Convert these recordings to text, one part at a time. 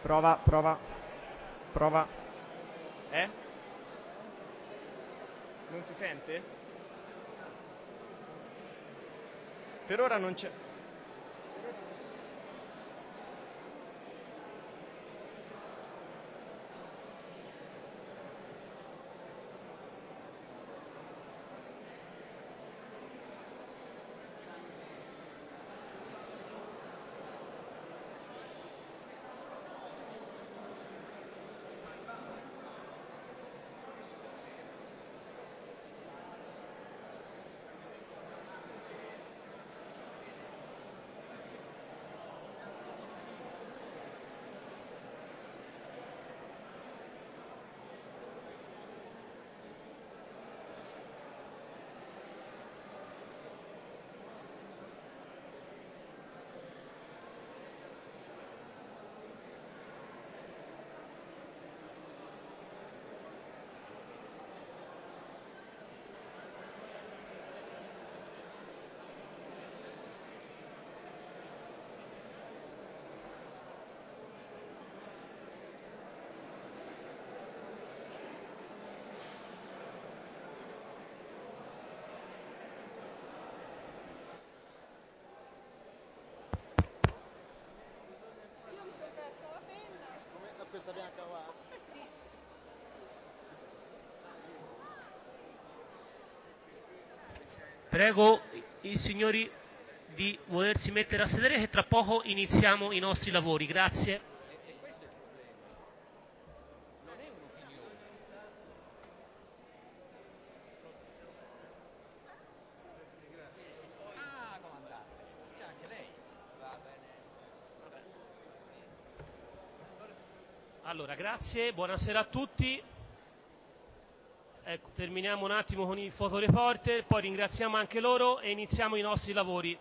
Prova, prova, prova. Non si sente? Per ora non c'è. Questa bianca qua? Sì. Prego i signori di volersi mettere a sedere che tra poco iniziamo i nostri lavori. Grazie. E questo è il problema. Non è un'opinione. Sì. Ah, comandante. C'è anche lei. Va bene. Allora, grazie, buonasera a tutti. Ecco, terminiamo un attimo con i fotoreporter, poi ringraziamo anche loro e iniziamo i nostri lavori.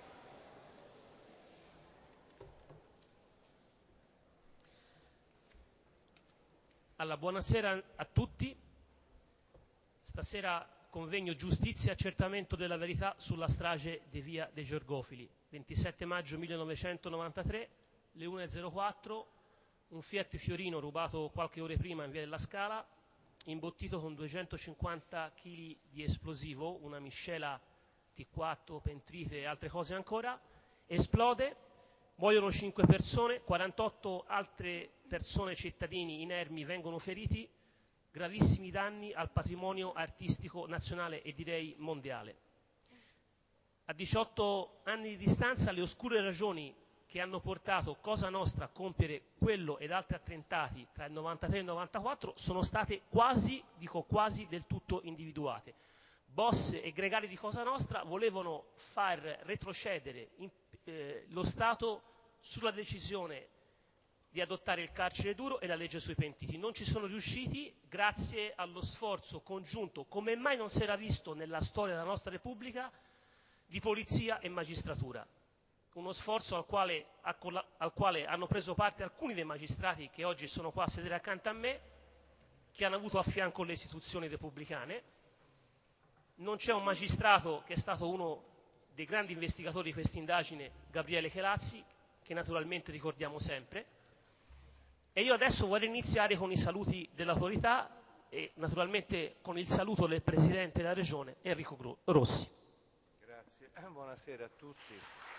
Allora, buonasera a tutti. Stasera convegno giustizia e accertamento della verità sulla strage di via dei Georgofili. 27 maggio 1993, le 1:04, un Fiat Fiorino rubato qualche ore prima in via della Scala, imbottito con 250 kg di esplosivo, una miscela T4, pentrite e altre cose ancora, esplode, muoiono 5 persone, 48 altre persone cittadini inermi vengono feriti, gravissimi danni al patrimonio artistico nazionale e direi mondiale. A 18 anni di distanza le oscure ragioni che hanno portato Cosa Nostra a compiere quello ed altri attentati tra il 93 e il 94 sono state quasi, dico quasi, del tutto individuate. Boss e gregari di Cosa Nostra volevano far retrocedere lo Stato sulla decisione di adottare il carcere duro e la legge sui pentiti. Non ci sono riusciti grazie allo sforzo congiunto, come mai non si era visto nella storia della nostra Repubblica, di polizia e magistratura. Uno sforzo al quale hanno preso parte alcuni dei magistrati che oggi sono qua a sedere accanto a me, che hanno avuto a fianco le istituzioni repubblicane. Non c'è un magistrato che è stato uno dei grandi investigatori di questa indagine, Gabriele Chelazzi, che naturalmente ricordiamo sempre. E io adesso vorrei iniziare con i saluti dell'autorità e naturalmente con il saluto del Presidente della Regione, Enrico Rossi. Grazie, buonasera a tutti.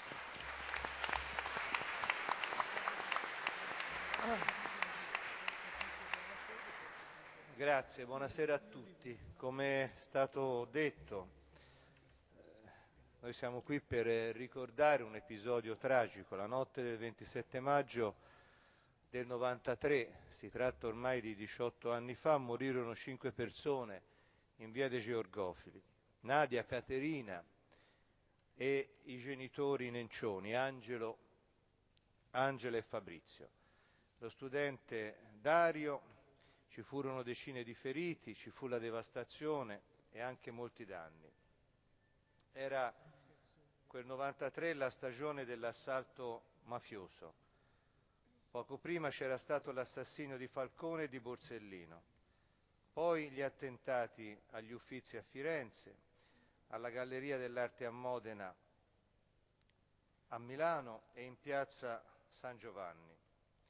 Grazie, buonasera a tutti. Come è stato detto, noi siamo qui per ricordare un episodio tragico. La notte del 27 maggio del 93, si tratta ormai di 18 anni fa, morirono 5 persone in via dei Georgofili. Nadia, Caterina e i genitori Nencioni, Angela e Fabrizio. Lo studente Dario, ci furono decine di feriti, ci fu la devastazione e anche molti danni. Era quel 93 la stagione dell'assalto mafioso. Poco prima c'era stato l'assassinio di Falcone e di Borsellino, poi gli attentati agli Uffizi a Firenze, alla Galleria dell'Arte a Modena, a Milano e in piazza San Giovanni.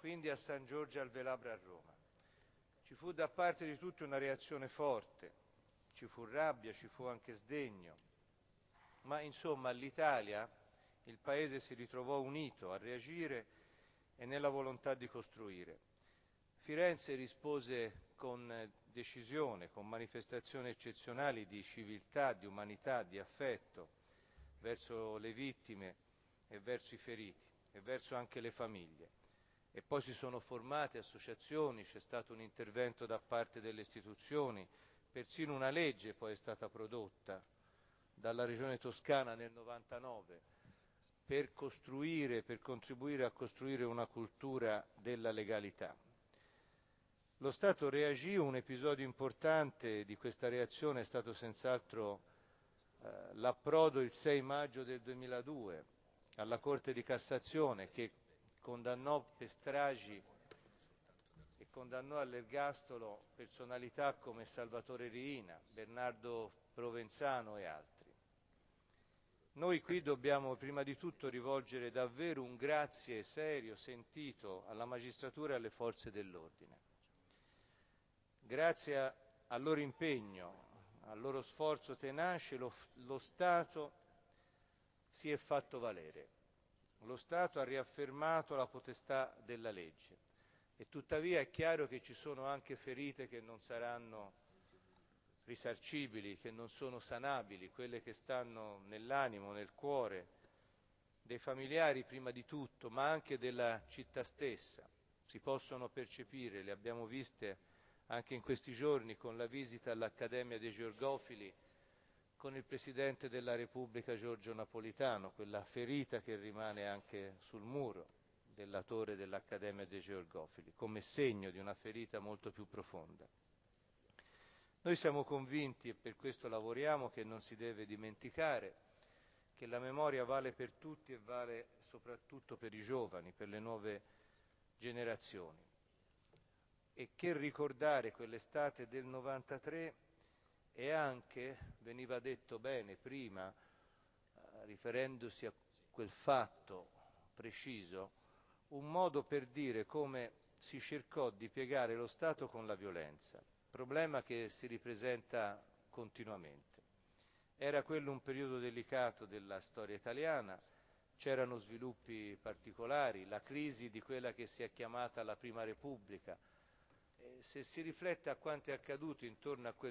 quindi a San Giorgio al Velabra a Roma. Ci fu da parte di tutti una reazione forte, ci fu rabbia, ci fu anche sdegno, ma insomma l'Italia, il Paese si ritrovò unito a reagire e nella volontà di costruire. Firenze rispose con decisione, con manifestazioni eccezionali di civiltà, di umanità, di affetto verso le vittime e verso i feriti e verso anche le famiglie. E poi si sono formate associazioni, c'è stato un intervento da parte delle istituzioni, persino una legge poi è stata prodotta dalla Regione Toscana nel 99 per contribuire a costruire una cultura della legalità. Lo Stato reagì, un episodio importante di questa reazione è stato senz'altro l'approdo il 6 maggio del 2002 alla Corte di Cassazione che condannò per stragi e condannò all'ergastolo personalità come Salvatore Riina, Bernardo Provenzano e altri. Noi qui dobbiamo prima di tutto rivolgere davvero un grazie serio, sentito alla magistratura e alle forze dell'ordine. Grazie al loro impegno, al loro sforzo tenace, lo Stato si è fatto valere. Lo Stato ha riaffermato la potestà della legge e tuttavia è chiaro che ci sono anche ferite che non saranno risarcibili, che non sono sanabili, quelle che stanno nell'animo, nel cuore dei familiari prima di tutto, ma anche della città stessa. Si possono percepire, le abbiamo viste anche in questi giorni con la visita all'Accademia dei Georgofili con il Presidente della Repubblica Giorgio Napolitano, quella ferita che rimane anche sul muro della torre dell'Accademia dei Georgofili, come segno di una ferita molto più profonda. Noi siamo convinti, e per questo lavoriamo, che non si deve dimenticare che la memoria vale per tutti e vale soprattutto per i giovani, per le nuove generazioni, e che ricordare quell'estate del 93 è anche, veniva detto bene prima, riferendosi a quel fatto preciso, un modo per dire come si cercò di piegare lo Stato con la violenza, problema che si ripresenta continuamente. Era quello un periodo delicato della storia italiana, c'erano sviluppi particolari, la crisi di quella che si è chiamata la Prima Repubblica. Se si riflette a quanto è accaduto intorno a quel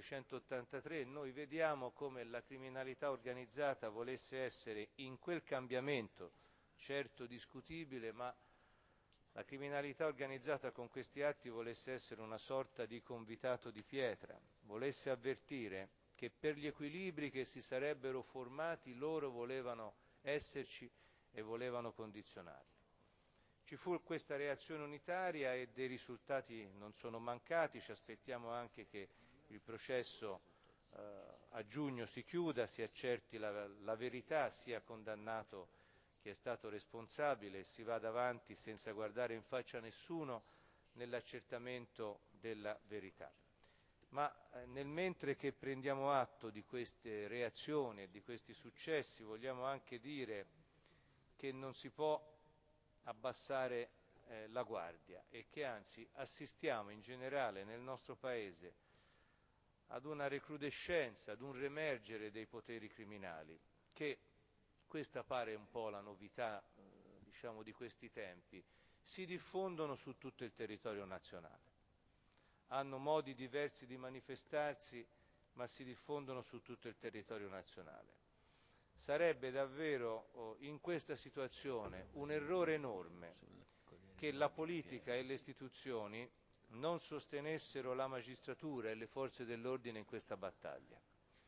1983, noi vediamo come la criminalità organizzata volesse essere in quel cambiamento, certo discutibile, ma la criminalità organizzata con questi atti volesse essere una sorta di convitato di pietra, volesse avvertire che per gli equilibri che si sarebbero formati loro volevano esserci e volevano condizionarli. Ci fu questa reazione unitaria e dei risultati non sono mancati, ci aspettiamo anche che il processo a giugno si chiuda, si accerti la verità, sia condannato chi è stato responsabile e si vada avanti senza guardare in faccia a nessuno nell'accertamento della verità. Ma nel mentre che prendiamo atto di queste reazioni e di questi successi vogliamo anche dire che non si può abbassare la guardia e che anzi assistiamo in generale nel nostro Paese ad una recrudescenza, ad un remergere dei poteri criminali, che questa pare un po' la novità diciamo di questi tempi, si diffondono su tutto il territorio nazionale. Hanno modi diversi di manifestarsi, ma si diffondono su tutto il territorio nazionale. Sarebbe davvero in questa situazione un errore enorme che la politica e le istituzioni non sostenessero la magistratura e le forze dell'ordine in questa battaglia.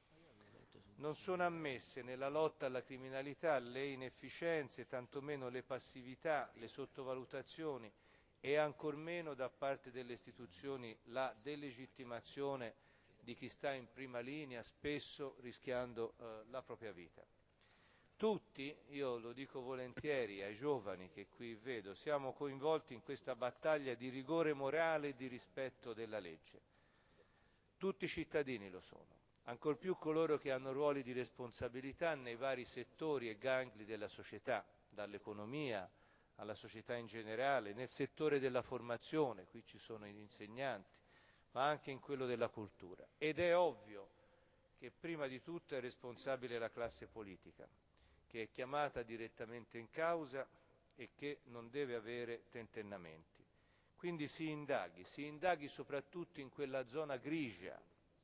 Non sono ammesse nella lotta alla criminalità le inefficienze, tantomeno le passività, le sottovalutazioni e ancor meno da parte delle istituzioni la delegittimazione di chi sta in prima linea, spesso rischiando la propria vita. Tutti, io lo dico volentieri ai giovani che qui vedo, siamo coinvolti in questa battaglia di rigore morale e di rispetto della legge. Tutti i cittadini lo sono, ancor più coloro che hanno ruoli di responsabilità nei vari settori e gangli della società, dall'economia alla società in generale, nel settore della formazione, qui ci sono gli insegnanti, ma anche in quello della cultura. Ed è ovvio che prima di tutto è responsabile la classe politica, che è chiamata direttamente in causa e che non deve avere tentennamenti. Quindi si indaghi soprattutto in quella zona grigia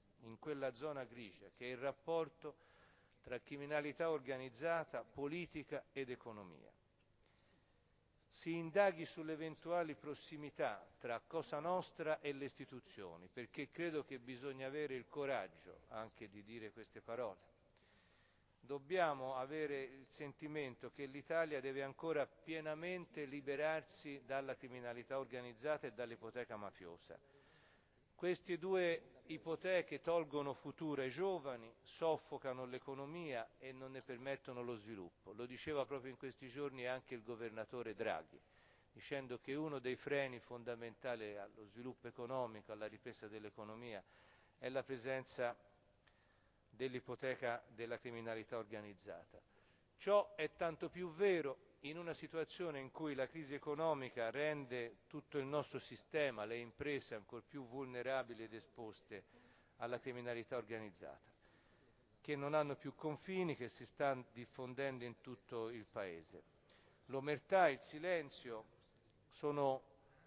che è il rapporto tra criminalità organizzata, politica ed economia. Si indaghi sulle eventuali prossimità tra Cosa Nostra e le istituzioni, perché credo che bisogna avere il coraggio anche di dire queste parole. Dobbiamo avere il sentimento che l'Italia deve ancora pienamente liberarsi dalla criminalità organizzata e dall'ipoteca mafiosa. Queste due ipoteche tolgono futuro ai giovani, soffocano l'economia e non ne permettono lo sviluppo. Lo diceva proprio in questi giorni anche il governatore Draghi, dicendo che uno dei freni fondamentali allo sviluppo economico, alla ripresa dell'economia, è la presenza dell'ipoteca della criminalità organizzata. Ciò è tanto più vero in una situazione in cui la crisi economica rende tutto il nostro sistema, le imprese ancor più vulnerabili ed esposte alla criminalità organizzata, che non hanno più confini, che si sta diffondendo in tutto il Paese. L'omertà e il silenzio sono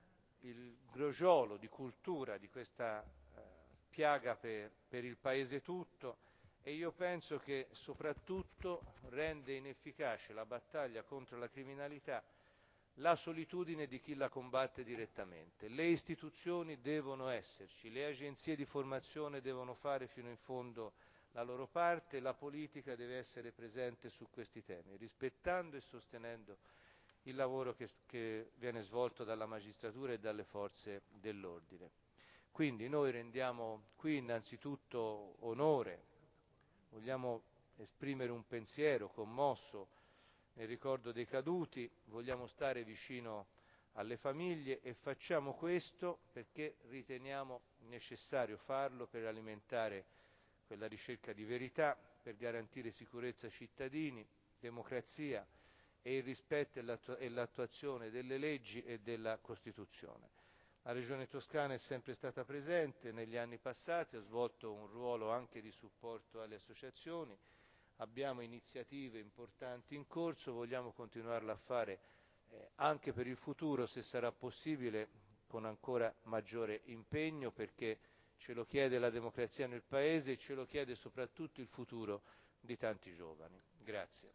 il crogiolo di cultura di questa piaga per il Paese tutto, e io penso che soprattutto rende inefficace la battaglia contro la criminalità la solitudine di chi la combatte direttamente. Le istituzioni devono esserci, le agenzie di formazione devono fare fino in fondo la loro parte, la politica deve essere presente su questi temi, rispettando e sostenendo il lavoro che viene svolto dalla magistratura e dalle forze dell'ordine. Quindi noi rendiamo qui innanzitutto onore, vogliamo esprimere un pensiero commosso nel ricordo dei caduti, vogliamo stare vicino alle famiglie e facciamo questo perché riteniamo necessario farlo per alimentare quella ricerca di verità, per garantire sicurezza ai cittadini, democrazia e il rispetto e l'attuazione delle leggi e della Costituzione. La Regione Toscana è sempre stata presente negli anni passati, ha svolto un ruolo anche di supporto alle associazioni, abbiamo iniziative importanti in corso, vogliamo continuarla a fare anche per il futuro, se sarà possibile, con ancora maggiore impegno, perché ce lo chiede la democrazia nel Paese e ce lo chiede soprattutto il futuro di tanti giovani. Grazie.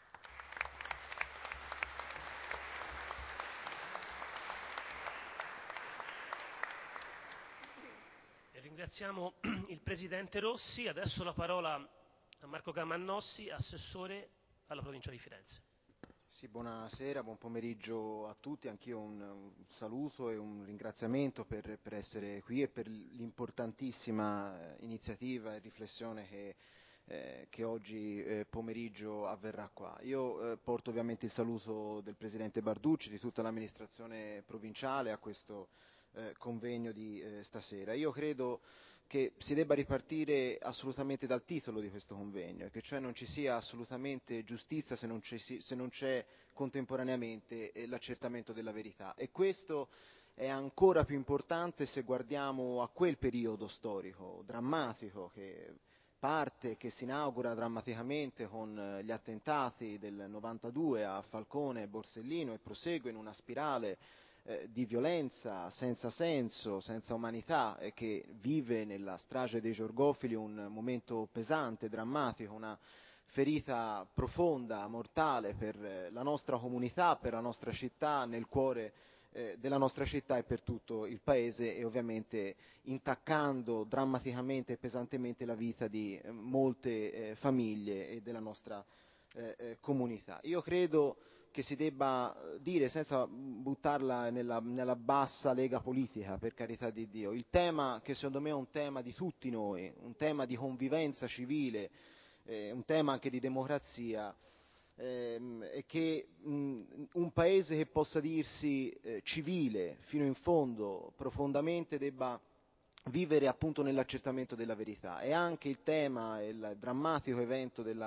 Ringraziamo il Presidente Rossi. Adesso la parola a Marco Camannossi, Assessore alla Provincia di Firenze. Sì, buonasera, buon pomeriggio a tutti, anch'io un saluto e un ringraziamento per essere qui e per l'importantissima iniziativa e riflessione che oggi pomeriggio avverrà qua. Io porto ovviamente il saluto del Presidente Barducci, di tutta l'amministrazione provinciale a questo convegno di stasera. Io credo che si debba ripartire assolutamente dal titolo di questo convegno, che cioè non ci sia assolutamente giustizia se non c'è contemporaneamente l'accertamento della verità. E questo è ancora più importante se guardiamo a quel periodo storico drammatico che si inaugura drammaticamente con gli attentati del 92 a Falcone e Borsellino e prosegue in una spirale di violenza senza senso, senza umanità, che vive nella strage dei Giorgofili un momento pesante, drammatico, una ferita profonda, mortale per la nostra comunità, per la nostra città, nel cuore della nostra città e per tutto il Paese, e ovviamente intaccando drammaticamente e pesantemente la vita di molte famiglie e della nostra comunità. Io credo che si debba dire, senza buttarla nella bassa lega politica, per carità di Dio, il tema che secondo me è un tema di tutti noi, un tema di convivenza civile, un tema anche di democrazia, e che un Paese che possa dirsi civile fino in fondo, profondamente, debba vivere appunto nell'accertamento della verità. E anche il tema, il drammatico evento della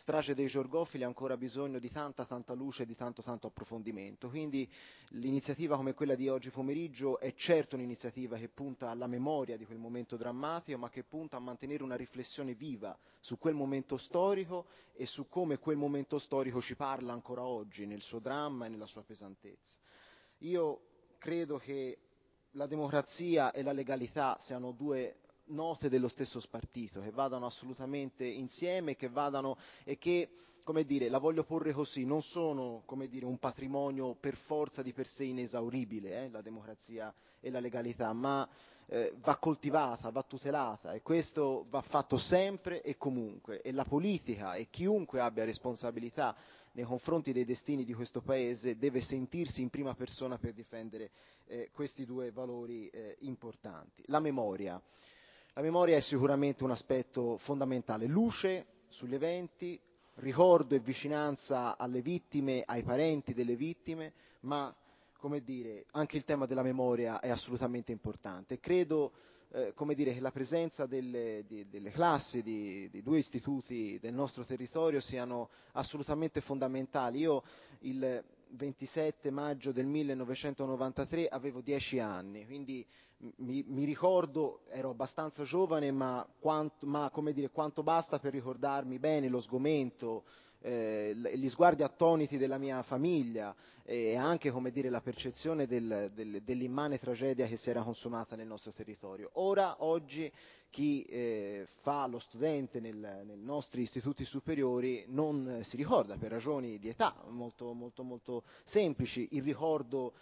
strage dei Giorgofili ha ancora bisogno di tanta luce e di tanto approfondimento. Quindi l'iniziativa come quella di oggi pomeriggio è certo un'iniziativa che punta alla memoria di quel momento drammatico, ma che punta a mantenere una riflessione viva su quel momento storico e su come quel momento storico ci parla ancora oggi nel suo dramma e nella sua pesantezza. Io credo che la democrazia e la legalità siano due note dello stesso spartito, che vadano assolutamente insieme, che vadano e che, come dire, la voglio porre così, non sono, come dire, un patrimonio per forza di per sé inesauribile, la democrazia e la legalità, ma va coltivata, va tutelata e questo va fatto sempre e comunque e la politica e chiunque abbia responsabilità nei confronti dei destini di questo Paese deve sentirsi in prima persona per difendere questi due valori importanti. La memoria. La memoria è sicuramente un aspetto fondamentale, luce sugli eventi, ricordo e vicinanza alle vittime, ai parenti delle vittime, ma come dire, anche il tema della memoria è assolutamente importante. Credo come dire, che la presenza delle classi di due istituti del nostro territorio siano assolutamente fondamentali. Io il 27 maggio del 1993 avevo 10 anni, quindi mi ricordo, ero abbastanza giovane, ma come dire, quanto basta per ricordarmi bene lo sgomento, gli sguardi attoniti della mia famiglia e anche, come dire, la percezione dell'immane tragedia che si era consumata nel nostro territorio. Oggi, chi fa lo studente nei nostri istituti superiori non si ricorda per ragioni di età molto semplici il ricordo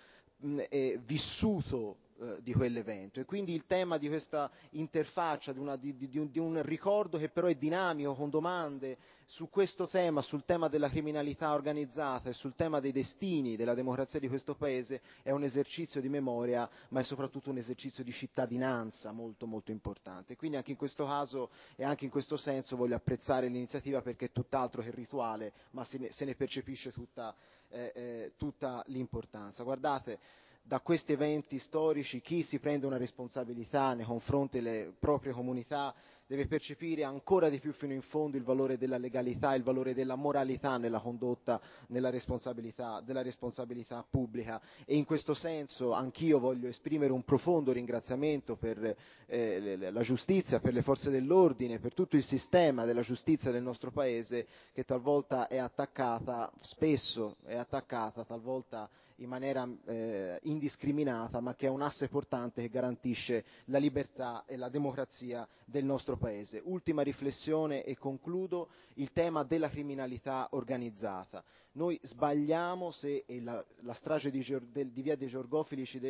vissuto di quell'evento e quindi il tema di questa interfaccia, di un ricordo che però è dinamico, con domande su questo tema, sul tema della criminalità organizzata e sul tema dei destini della democrazia di questo Paese è un esercizio di memoria, ma è soprattutto un esercizio di cittadinanza molto importante. Quindi anche in questo caso e anche in questo senso voglio apprezzare l'iniziativa perché è tutt'altro che rituale, ma se ne percepisce tutta l'importanza. Guardate, da questi eventi storici chi si prende una responsabilità nei confronti delle proprie comunità deve percepire ancora di più fino in fondo il valore della legalità, il valore della moralità nella condotta, della responsabilità pubblica e in questo senso anch'io voglio esprimere un profondo ringraziamento per la giustizia, per le forze dell'ordine, per tutto il sistema della giustizia del nostro Paese che talvolta è attaccata, spesso è attaccata, talvolta in maniera indiscriminata, ma che è un asse portante che garantisce la libertà e la democrazia del nostro Paese. Ultima riflessione e concludo, il tema della criminalità organizzata. Noi sbagliamo se la strage di Via dei Giorgofili ci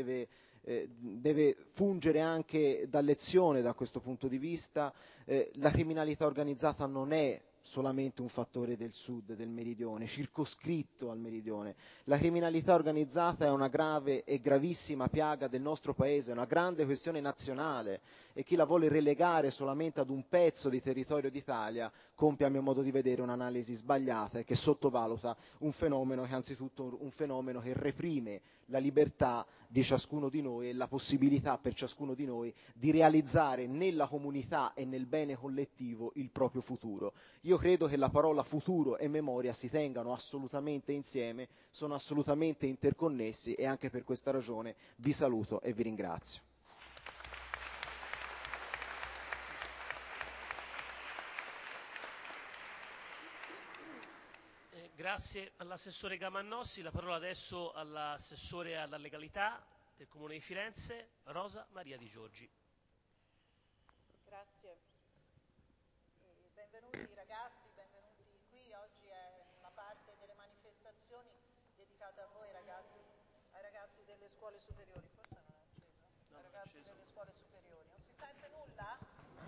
deve fungere anche da lezione da questo punto di vista. La criminalità organizzata non è solamente un fattore del sud, del meridione, circoscritto al meridione. La criminalità organizzata è una grave e gravissima piaga del nostro Paese, è una grande questione nazionale e chi la vuole relegare solamente ad un pezzo di territorio d'Italia compie a mio modo di vedere un'analisi sbagliata e che sottovaluta un fenomeno che è anzitutto un fenomeno che reprime la libertà di ciascuno di noi e la possibilità per ciascuno di noi di realizzare nella comunità e nel bene collettivo il proprio futuro. Io credo che la parola futuro e memoria si tengano assolutamente insieme, sono assolutamente interconnessi e anche per questa ragione vi saluto e vi ringrazio. Grazie all'assessore Gamannossi, la parola adesso all'assessore alla legalità del Comune di Firenze, Rosa Maria Di Giorgi. Grazie. Benvenuti ragazzi, benvenuti qui. Oggi è una parte delle manifestazioni dedicata a voi ragazzi, ai ragazzi delle scuole superiori. Forse non è acceso? Ai ragazzi delle scuole superiori. Non si sente nulla?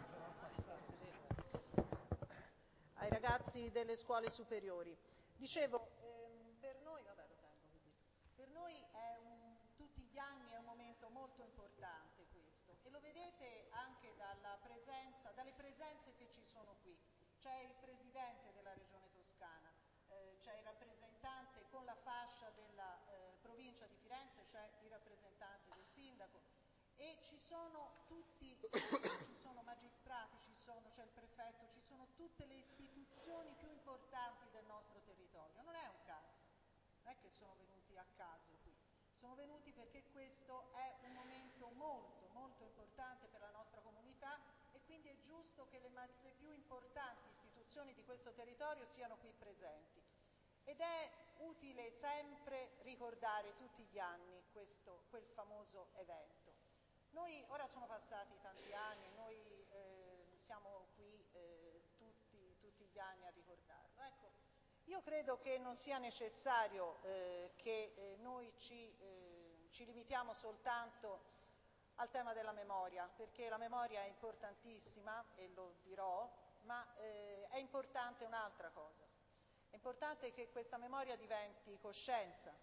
Ai ragazzi delle scuole superiori. Dicevo, per noi, vabbè lo tengo così, per noi tutti gli anni è un momento molto importante questo e lo vedete anche dalle presenze che ci sono qui. C'è il Presidente della Regione Toscana, c'è il rappresentante con la fascia della provincia di Firenze, c'è il rappresentante del sindaco e ci sono tutti, ci sono magistrati, c'è il prefetto, ci sono tutti tutte le istituzioni più importanti del nostro territorio. Non è un caso, non è che sono venuti a caso qui, sono venuti perché questo è un momento molto, molto importante per la nostra comunità e quindi è giusto che le più importanti istituzioni di questo territorio siano qui presenti. Ed è utile sempre ricordare tutti gli anni quel famoso evento. Noi, ora sono passati tanti anni, noi siamo qui tutti gli anni a ricordarlo. Ecco, io credo che non sia necessario che noi ci limitiamo soltanto al tema della memoria, perché la memoria è importantissima, e lo dirò, ma è importante un'altra cosa. È importante che questa memoria diventi coscienza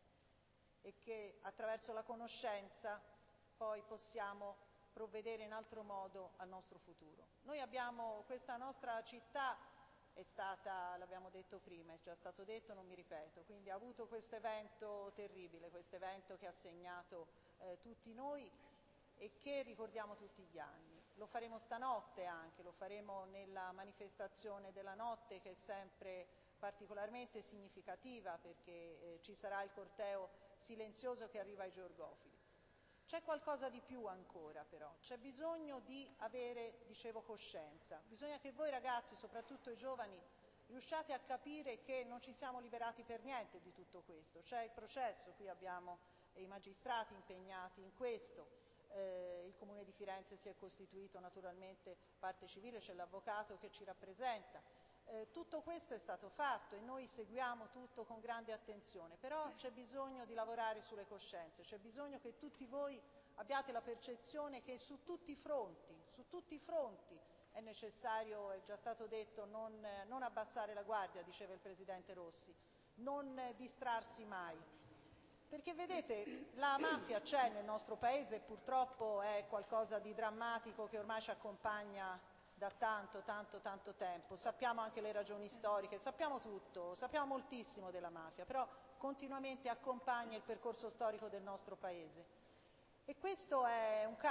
e che attraverso la conoscenza poi possiamo provvedere in altro modo al nostro futuro. Noi abbiamo, questa nostra città è stata, l'abbiamo detto prima, è già stato detto, non mi ripeto, quindi ha avuto questo evento terribile, questo evento che ha segnato tutti noi e che ricordiamo tutti gli anni. Lo faremo stanotte anche, lo faremo nella manifestazione della notte che è sempre particolarmente significativa perché ci sarà il corteo silenzioso che arriva ai Georgofili. C'è qualcosa di più ancora però, c'è bisogno di avere, dicevo, coscienza, bisogna che voi ragazzi, soprattutto i giovani, riusciate a capire che non ci siamo liberati per niente di tutto questo, c'è il processo, qui abbiamo i magistrati impegnati in questo, il Comune di Firenze si è costituito naturalmente parte civile, c'è l'avvocato che ci rappresenta. Tutto questo è stato fatto e noi seguiamo tutto con grande attenzione, però c'è bisogno di lavorare sulle coscienze, c'è bisogno che tutti voi abbiate la percezione che su tutti i fronti è necessario, è già stato detto, non abbassare la guardia, diceva il Presidente Rossi, non distrarsi mai. Perché vedete, la mafia c'è nel nostro paese e purtroppo è qualcosa di drammatico che ormai ci accompagna da tanto tempo, sappiamo anche le ragioni storiche, sappiamo tutto, sappiamo moltissimo della mafia, però continuamente accompagna il percorso storico del nostro paese. E questo è un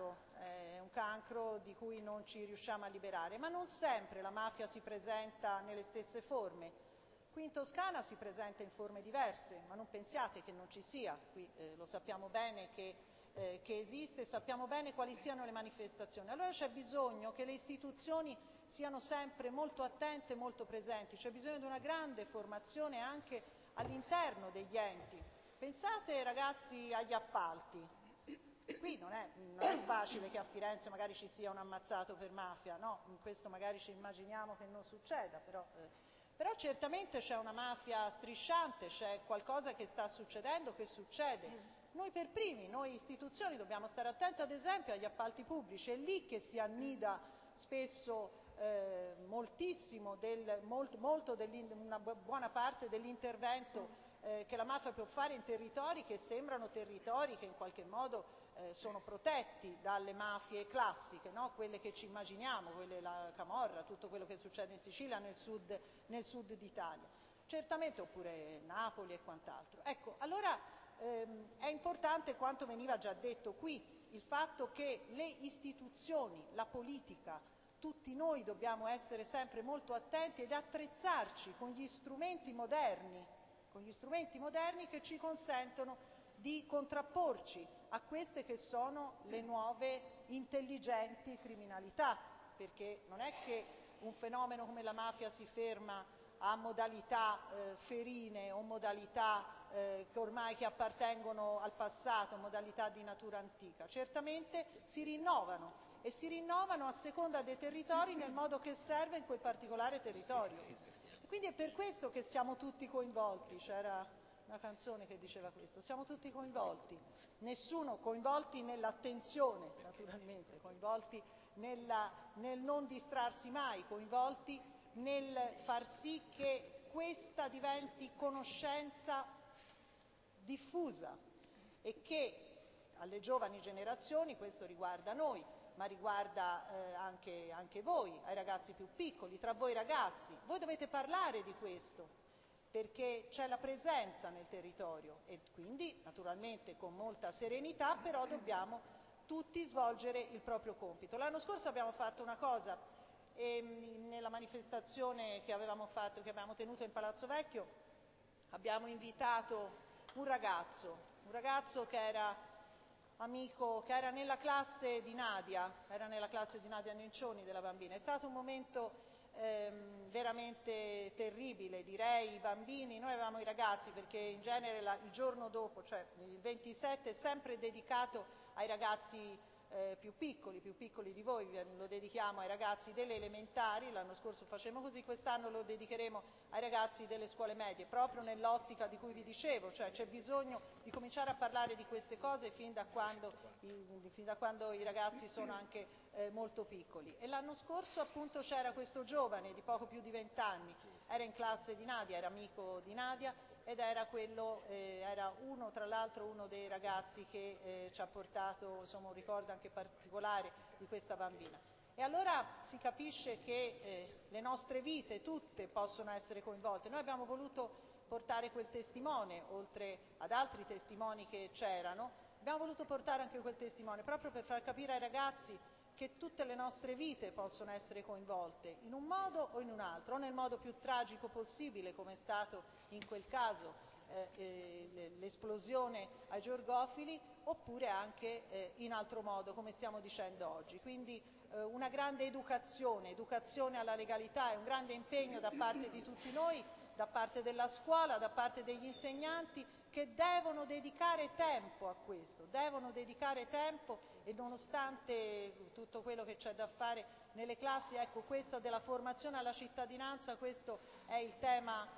cancro di cui non ci riusciamo a liberare, ma non sempre la mafia si presenta nelle stesse forme. Qui in Toscana si presenta in forme diverse, ma non pensiate che non ci sia, qui lo sappiamo bene che esiste, sappiamo bene quali siano le manifestazioni. Allora c'è bisogno che le istituzioni siano sempre molto attente e molto presenti, c'è bisogno di una grande formazione anche all'interno degli enti. Pensate ragazzi agli appalti. Qui non è facile che a Firenze magari ci sia un ammazzato per mafia, no? Questo magari ci immaginiamo che non succeda, però certamente c'è una mafia strisciante, c'è qualcosa che sta succedendo, che succede. Noi per primi, noi istituzioni dobbiamo stare attenti ad esempio agli appalti pubblici, è lì che si annida spesso moltissimo, una buona parte dell'intervento che la mafia può fare in territori che sembrano territori che in qualche modo sono protetti dalle mafie classiche, no? Quelle che ci immaginiamo, quelle la Camorra, tutto quello che succede in Sicilia, nel sud d'Italia, certamente, oppure Napoli e quant'altro. Ecco, allora è importante quanto veniva già detto qui, il fatto che le istituzioni, la politica, tutti noi dobbiamo essere sempre molto attenti ed attrezzarci con gli strumenti moderni che ci consentono di contrapporci a queste che sono le nuove intelligenti criminalità, perché non è che un fenomeno come la mafia si ferma a modalità ferine o modalità che appartengono al passato, modalità di natura antica. Certamente si rinnovano e si rinnovano a seconda dei territori nel modo che serve in quel particolare territorio. E quindi è per questo che siamo tutti coinvolti, c'era una canzone che diceva questo, siamo tutti coinvolti, nessuno coinvolti nell'attenzione naturalmente, coinvolti nel non distrarsi mai, coinvolti nel far sì che questa diventi conoscenza diffusa e che alle giovani generazioni, questo riguarda noi, ma riguarda anche voi, ai ragazzi più piccoli, tra voi ragazzi, voi dovete parlare di questo, perché c'è la presenza nel territorio e quindi naturalmente con molta serenità, però dobbiamo tutti svolgere il proprio compito. L'anno scorso abbiamo fatto una cosa e nella manifestazione che avevamo tenuto in Palazzo Vecchio abbiamo invitato un ragazzo che era amico, che era nella classe di Nadia Nencioni, della bambina. È stato un momento veramente terribile, direi. I bambini, noi avevamo i ragazzi, perché in genere il giorno dopo, cioè il 27, è sempre dedicato ai ragazzi più piccoli di voi, lo dedichiamo ai ragazzi delle elementari. L'anno scorso facemmo così, quest'anno lo dedicheremo ai ragazzi delle scuole medie, proprio nell'ottica di cui vi dicevo, cioè c'è bisogno di cominciare a parlare di queste cose fin da quando i ragazzi sono anche molto piccoli. E l'anno scorso appunto c'era questo giovane di poco più di 20 anni, era in classe di Nadia, era amico di Nadia, ed era tra l'altro uno dei ragazzi che ci ha portato, insomma, un ricordo anche particolare di questa bambina. E allora si capisce che le nostre vite tutte possono essere coinvolte. Noi abbiamo voluto portare quel testimone, oltre ad altri testimoni che c'erano, abbiamo voluto portare anche quel testimone, proprio per far capire ai ragazzi che tutte le nostre vite possono essere coinvolte in un modo o in un altro, o nel modo più tragico possibile, come è stato in quel caso l'esplosione ai Georgofili, oppure anche in altro modo, come stiamo dicendo oggi. Quindi una grande educazione alla legalità e un grande impegno da parte di tutti noi, da parte della scuola, da parte degli insegnanti, che devono dedicare tempo a questo, e nonostante tutto quello che c'è da fare nelle classi, ecco, questo della formazione alla cittadinanza, questo è il tema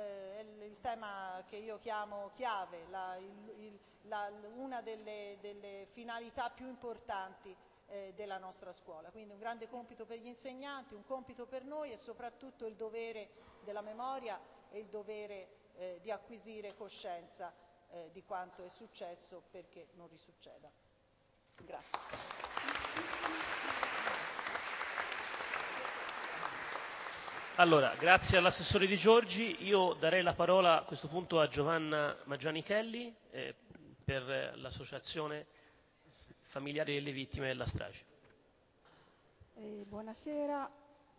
che io chiamo chiave, una delle finalità più importanti della nostra scuola. Quindi un grande compito per gli insegnanti, un compito per noi, e soprattutto il dovere della memoria e il dovere di acquisire coscienza di quanto è successo, perché non risucceda. Grazie. Allora, grazie all'assessore Di Giorgi. Io darei la parola a questo punto a Giovanna Maggianichelli per l'associazione familiari delle vittime della strage. Buonasera.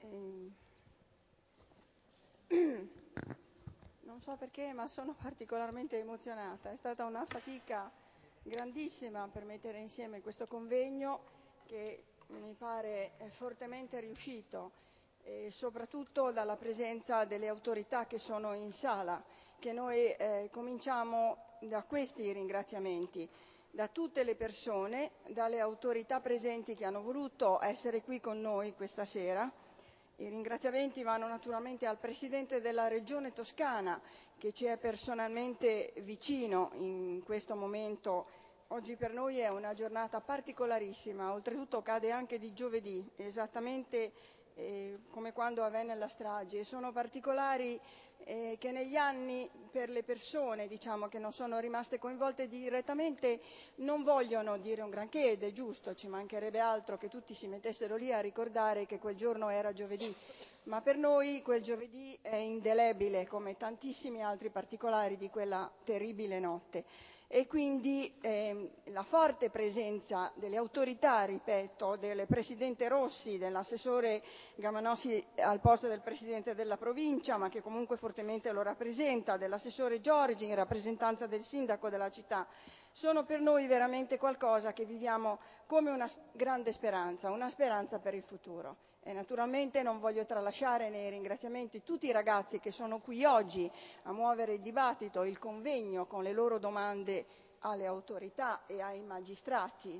Non so perché, ma sono particolarmente emozionata. È stata una fatica grandissima per mettere insieme questo convegno, che mi pare fortemente riuscito, e soprattutto dalla presenza delle autorità che sono in sala, che noi cominciamo da questi ringraziamenti, da tutte le persone, dalle autorità presenti che hanno voluto essere qui con noi questa sera. I ringraziamenti vanno naturalmente al Presidente della Regione Toscana, che ci è personalmente vicino in questo momento. Oggi per noi è una giornata particolarissima, oltretutto cade anche di giovedì, esattamente come quando avvenne la strage. Sono particolari che negli anni, per le persone, diciamo, che non sono rimaste coinvolte direttamente, non vogliono dire un granché, ed è giusto, ci mancherebbe altro che tutti si mettessero lì a ricordare che quel giorno era giovedì, ma per noi quel giovedì è indelebile, come tantissimi altri particolari di quella terribile notte. E quindi la forte presenza delle autorità, ripeto, del Presidente Rossi, dell'assessore Gamanossi al posto del Presidente della Provincia, ma che comunque fortemente lo rappresenta, dell'assessore Giorgi in rappresentanza del Sindaco della città, sono per noi veramente qualcosa che viviamo come una grande speranza, una speranza per il futuro. E naturalmente non voglio tralasciare nei ringraziamenti tutti i ragazzi che sono qui oggi a muovere il dibattito, il convegno, con le loro domande alle autorità e ai magistrati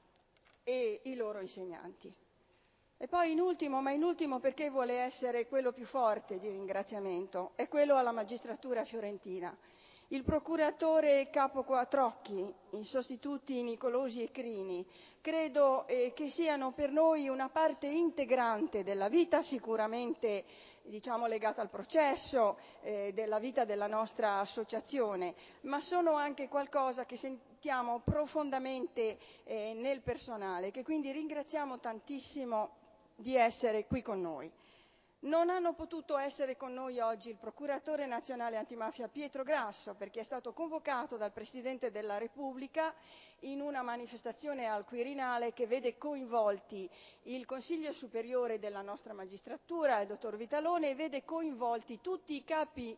e i loro insegnanti. E poi in ultimo perché vuole essere quello più forte di ringraziamento, è quello alla magistratura fiorentina. Il procuratore capo Quattrocchi, i sostituti Nicolosi e Crini, credo che siano per noi una parte integrante della vita, sicuramente diciamo legata al processo, della vita della nostra associazione, ma sono anche qualcosa che sentiamo profondamente nel personale, che quindi ringraziamo tantissimo di essere qui con noi. Non hanno potuto essere con noi oggi il procuratore nazionale antimafia Pietro Grasso, perché è stato convocato dal Presidente della Repubblica in una manifestazione al Quirinale che vede coinvolti il Consiglio Superiore della nostra magistratura, il dottor Vitalone, e vede coinvolti tutti i capi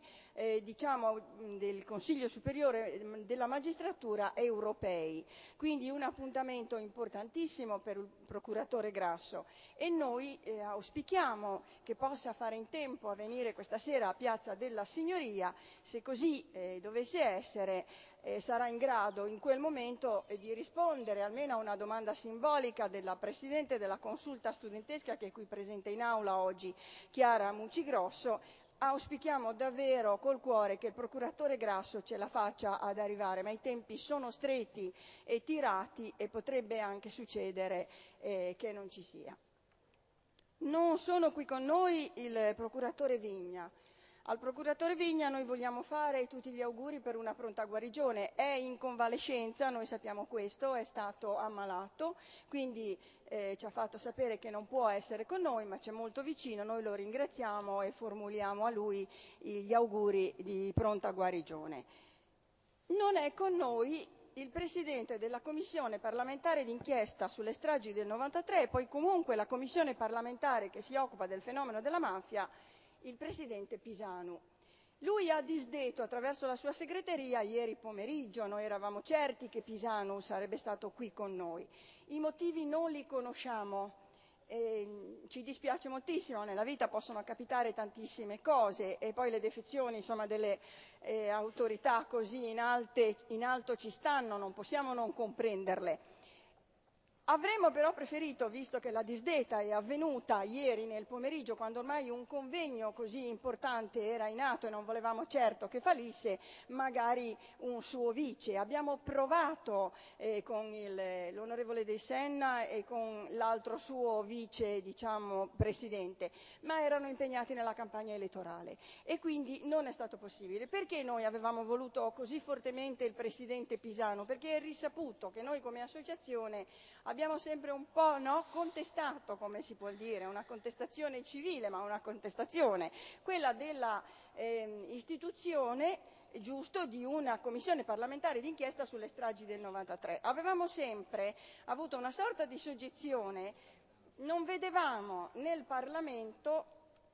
del Consiglio Superiore della Magistratura europei. Quindi un appuntamento importantissimo per il procuratore Grasso, e noi auspichiamo che possa fare in tempo a venire questa sera a Piazza della Signoria. Se così dovesse essere, sarà in grado in quel momento di rispondere almeno a una domanda simbolica della Presidente della Consulta Studentesca, che è qui presente in aula oggi, Chiara Mucigrosso. Auspichiamo davvero col cuore che il procuratore Grasso ce la faccia ad arrivare, ma i tempi sono stretti e tirati e potrebbe anche succedere che non ci sia. Non sono qui con noi il procuratore Vigna. Al procuratore Vigna noi vogliamo fare tutti gli auguri per una pronta guarigione. È in convalescenza, noi sappiamo questo, è stato ammalato, quindi ci ha fatto sapere che non può essere con noi, ma c'è molto vicino. Noi lo ringraziamo e formuliamo a lui gli auguri di pronta guarigione. Non è con noi il Presidente della Commissione parlamentare d'inchiesta sulle stragi del 93 e poi comunque la Commissione parlamentare che si occupa del fenomeno della mafia, il Presidente Pisanu. Lui ha disdetto attraverso la sua segreteria ieri pomeriggio, noi eravamo certi che Pisanu sarebbe stato qui con noi. I motivi non li conosciamo. Ci dispiace moltissimo, nella vita possono capitare tantissime cose e poi le defezioni delle autorità così in alto ci stanno, non possiamo non comprenderle. Avremmo però preferito, visto che la disdetta è avvenuta ieri nel pomeriggio, quando ormai un convegno così importante era in atto e non volevamo certo che fallisse, magari un suo vice. Abbiamo provato con l'onorevole De Senna e con l'altro suo vice, presidente, ma erano impegnati nella campagna elettorale e quindi non è stato possibile. Perché noi avevamo voluto così fortemente il presidente Pisanu? Perché è risaputo che noi come associazione abbiamo sempre un po' contestato, come si può dire, una contestazione civile, ma una contestazione, quella della istituzione giusto di una commissione parlamentare d'inchiesta sulle stragi del 93. Avevamo sempre avuto una sorta di soggezione, non vedevamo nel Parlamento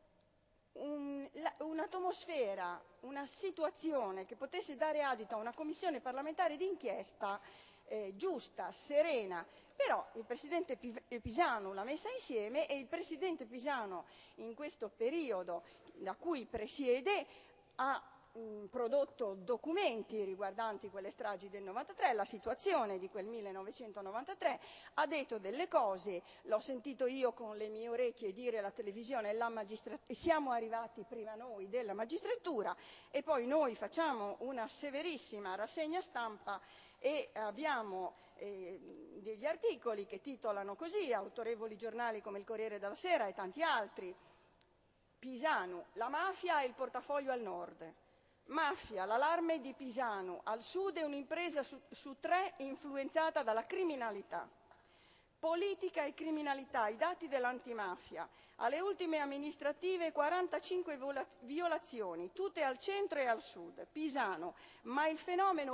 un'atmosfera, una situazione che potesse dare adito a una commissione parlamentare d'inchiesta giusta, serena. Però il Presidente Pisanu l'ha messa insieme e il Presidente Pisanu in questo periodo da cui presiede ha prodotto documenti riguardanti quelle stragi del 93, la situazione di quel 1993, ha detto delle cose, l'ho sentito io con le mie orecchie dire alla televisione siamo arrivati prima noi della magistratura e poi noi facciamo una severissima rassegna stampa e abbiamo degli articoli che titolano così, autorevoli giornali come il Corriere della Sera e tanti altri. Pisanu, la mafia e il portafoglio al nord. Mafia, l'allarme di Pisanu, al sud è un'impresa su 3 influenzata dalla criminalità. Politica e criminalità, i dati dell'antimafia. Alle ultime amministrative 45 violazioni, tutte al centro e al sud. Pisanu, ma il fenomeno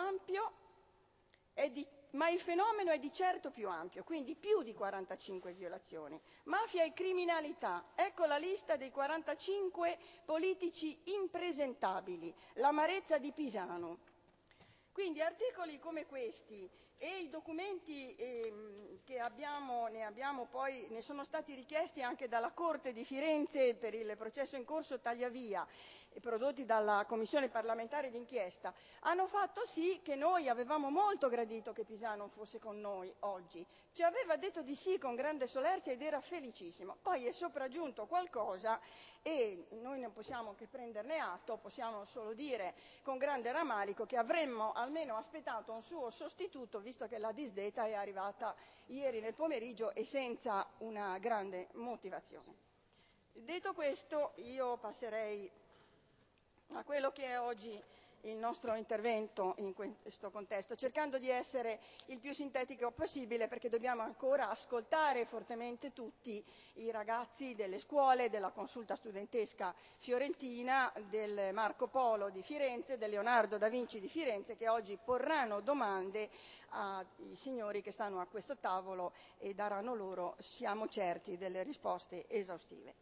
è di certo più ampio, quindi più di 45 violazioni. Mafia e criminalità, ecco la lista dei 45 politici impresentabili, l'amarezza di Pisanu. Quindi articoli come questi e i documenti che ne sono stati richiesti anche dalla Corte di Firenze per il processo in corso Tagliavia, prodotti dalla Commissione parlamentare d'inchiesta, hanno fatto sì che noi avevamo molto gradito che Pisanu fosse con noi oggi. Ci aveva detto di sì con grande solerzia ed era felicissimo. Poi è sopraggiunto qualcosa e noi non possiamo che prenderne atto, possiamo solo dire con grande rammarico che avremmo almeno aspettato un suo sostituto, visto che la disdetta è arrivata ieri nel pomeriggio e senza una grande motivazione. Detto questo, io passerei a quello che è oggi il nostro intervento in questo contesto, cercando di essere il più sintetico possibile, perché dobbiamo ancora ascoltare fortemente tutti i ragazzi delle scuole, della Consulta Studentesca Fiorentina, del Marco Polo di Firenze, del Leonardo da Vinci di Firenze, che oggi porranno domande ai signori che stanno a questo tavolo e daranno loro, siamo certi, delle risposte esaustive.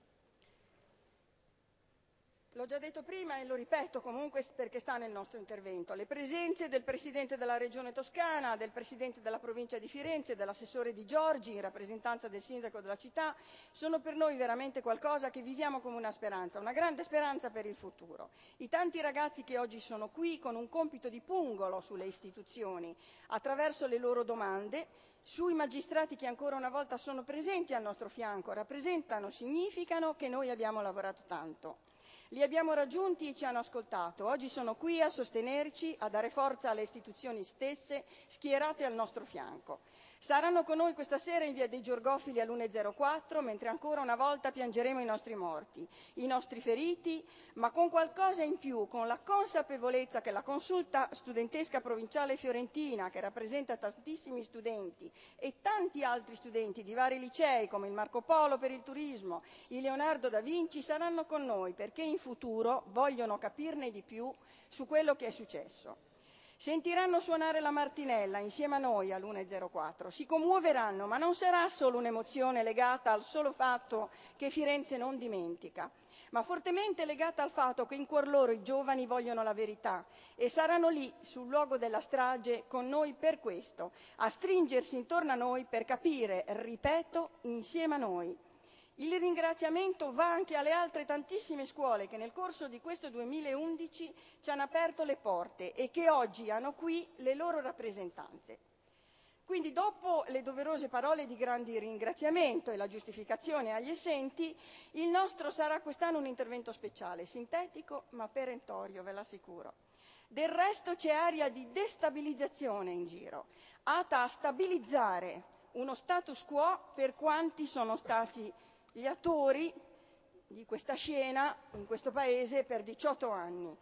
L'ho già detto prima e lo ripeto comunque perché sta nel nostro intervento. Le presenze del Presidente della Regione Toscana, del Presidente della Provincia di Firenze, dell'assessore Di Giorgi in rappresentanza del Sindaco della città sono per noi veramente qualcosa che viviamo come una speranza, una grande speranza per il futuro. I tanti ragazzi che oggi sono qui con un compito di pungolo sulle istituzioni, attraverso le loro domande, sui magistrati che ancora una volta sono presenti al nostro fianco, rappresentano, significano che noi abbiamo lavorato tanto. Li abbiamo raggiunti e ci hanno ascoltato. Oggi sono qui a sostenerci, a dare forza alle istituzioni stesse, schierate al nostro fianco. Saranno con noi questa sera in via dei Giorgofili all'1:04, mentre ancora una volta piangeremo i nostri morti, i nostri feriti, ma con qualcosa in più, con la consapevolezza che la Consulta Studentesca Provinciale Fiorentina, che rappresenta tantissimi studenti e tanti altri studenti di vari licei, come il Marco Polo per il turismo, il Leonardo da Vinci, saranno con noi perché in futuro vogliono capirne di più su quello che è successo. Sentiranno suonare la martinella insieme a noi all'1:04, si commuoveranno, ma non sarà solo un'emozione legata al solo fatto che Firenze non dimentica, ma fortemente legata al fatto che in cuor loro i giovani vogliono la verità e saranno lì, sul luogo della strage, con noi per questo, a stringersi intorno a noi per capire, ripeto, insieme a noi. Il ringraziamento va anche alle altre tantissime scuole che nel corso di questo 2011 ci hanno aperto le porte e che oggi hanno qui le loro rappresentanze. Quindi, dopo le doverose parole di grandi ringraziamento e la giustificazione agli assenti, il nostro sarà quest'anno un intervento speciale, sintetico ma perentorio, ve l'assicuro. Del resto c'è aria di destabilizzazione in giro, ata a stabilizzare uno status quo per quanti sono stati gli attori di questa scena in questo Paese per 18 anni,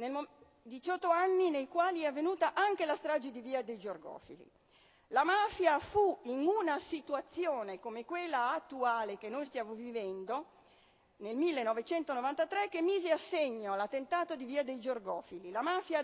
18 anni nei quali è avvenuta anche la strage di via dei Giorgofili. La mafia fu in una situazione come quella attuale che noi stiamo vivendo nel 1993 che mise a segno l'attentato di via dei Giorgofili. La mafia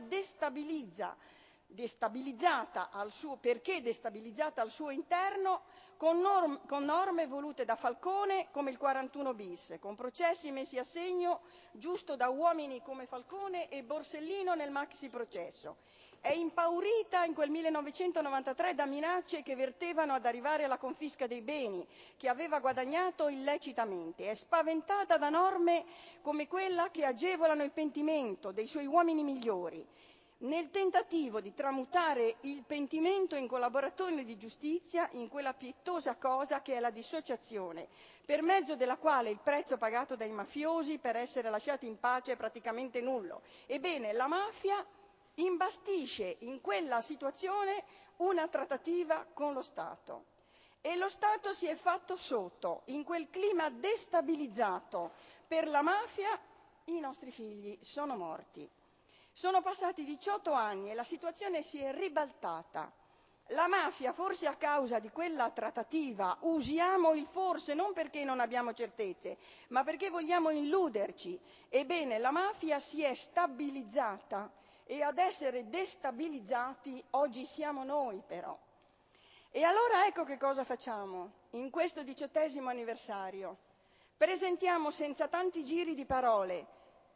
perché destabilizzata al suo interno con norme volute da Falcone come il 41 bis, con processi messi a segno giusto da uomini come Falcone e Borsellino nel maxi processo. È impaurita in quel 1993 da minacce che vertevano ad arrivare alla confisca dei beni che aveva guadagnato illecitamente. È spaventata da norme come quella che agevolano il pentimento dei suoi uomini migliori, nel tentativo di tramutare il pentimento in collaborazione di giustizia in quella pietosa cosa che è la dissociazione, per mezzo della quale il prezzo pagato dai mafiosi per essere lasciati in pace è praticamente nullo. Ebbene, la mafia imbastisce in quella situazione una trattativa con lo Stato e lo Stato si è fatto sotto. In quel clima destabilizzato per la mafia i nostri figli sono morti. Sono passati 18 anni e la situazione si è ribaltata. La mafia, forse a causa di quella trattativa, usiamo il forse non perché non abbiamo certezze, ma perché vogliamo illuderci. Ebbene, la mafia si è stabilizzata e ad essere destabilizzati oggi siamo noi però. E allora ecco che cosa facciamo in questo 18° anniversario. Presentiamo senza tanti giri di parole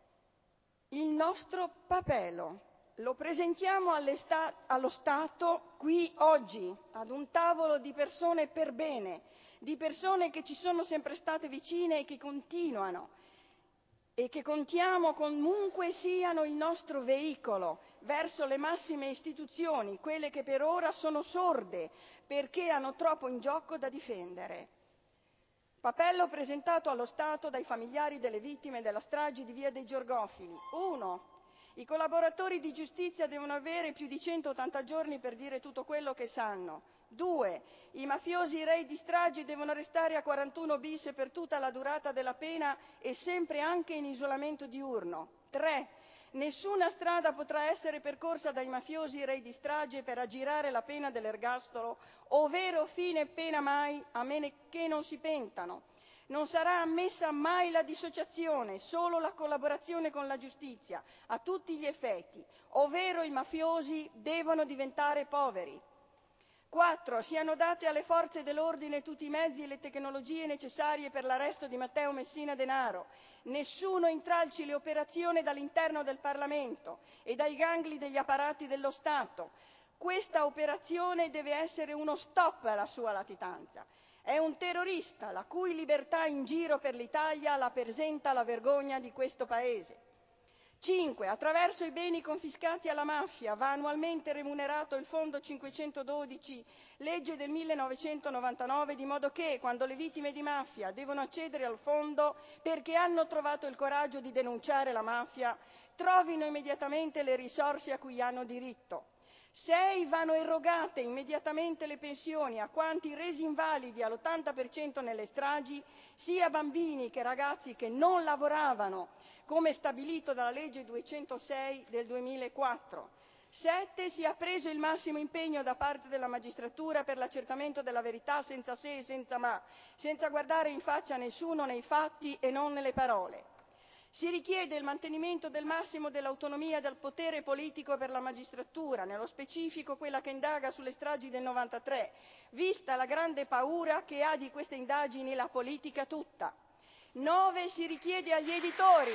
il nostro papello, lo presentiamo allo Stato qui oggi, ad un tavolo di persone per bene, di persone che ci sono sempre state vicine e che continuano e che contiamo comunque siano il nostro veicolo verso le massime istituzioni, quelle che per ora sono sorde perché hanno troppo in gioco da difendere. Papello presentato allo Stato dai familiari delle vittime della strage di via dei Giorgofili. 1. I collaboratori di giustizia devono avere più di 180 giorni per dire tutto quello che sanno. 2. I mafiosi rei di stragi devono restare a 41 bis per tutta la durata della pena e sempre anche in isolamento diurno. 3. Nessuna strada potrà essere percorsa dai mafiosi rei di strage per aggirare la pena dell'ergastolo, ovvero fine pena mai, a meno che non si pentano. Non sarà ammessa mai la dissociazione, solo la collaborazione con la giustizia, a tutti gli effetti, ovvero i mafiosi devono diventare poveri. 4. Siano date alle forze dell'ordine tutti i mezzi e le tecnologie necessarie per l'arresto di Matteo Messina Denaro. Nessuno intralci le operazioni dall'interno del Parlamento e dai gangli degli apparati dello Stato. Questa operazione deve essere uno stop alla sua latitanza. È un terrorista la cui libertà in giro per l'Italia rappresenta la vergogna di questo Paese. 5. Attraverso i beni confiscati alla mafia va annualmente remunerato il Fondo 512, legge del 1999, di modo che, quando le vittime di mafia devono accedere al fondo perché hanno trovato il coraggio di denunciare la mafia, trovino immediatamente le risorse a cui hanno diritto. 6. Vanno erogate immediatamente le pensioni a quanti resi invalidi all'80% nelle stragi, sia bambini che ragazzi che non lavoravano, come stabilito dalla legge 206 del 2004. 7. Si è preso il massimo impegno da parte della magistratura per l'accertamento della verità senza se e senza ma, senza guardare in faccia a nessuno nei fatti e non nelle parole. Si richiede il mantenimento del massimo dell'autonomia del potere politico per la magistratura, nello specifico quella che indaga sulle stragi del 93, vista la grande paura che ha di queste indagini la politica tutta. 9. Si richiede agli editori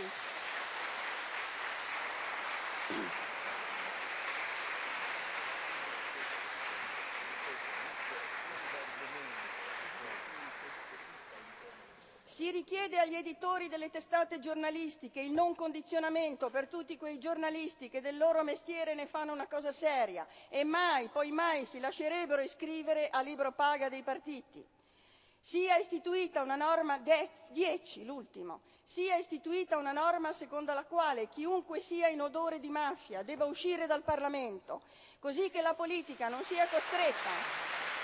delle testate giornalistiche il non condizionamento per tutti quei giornalisti che del loro mestiere ne fanno una cosa seria e mai, poi mai si lascerebbero iscrivere a libro paga dei partiti. Sia istituita una norma 10, l'ultimo, sia istituita una norma secondo la quale chiunque sia in odore di mafia debba uscire dal Parlamento, così che la politica non sia costretta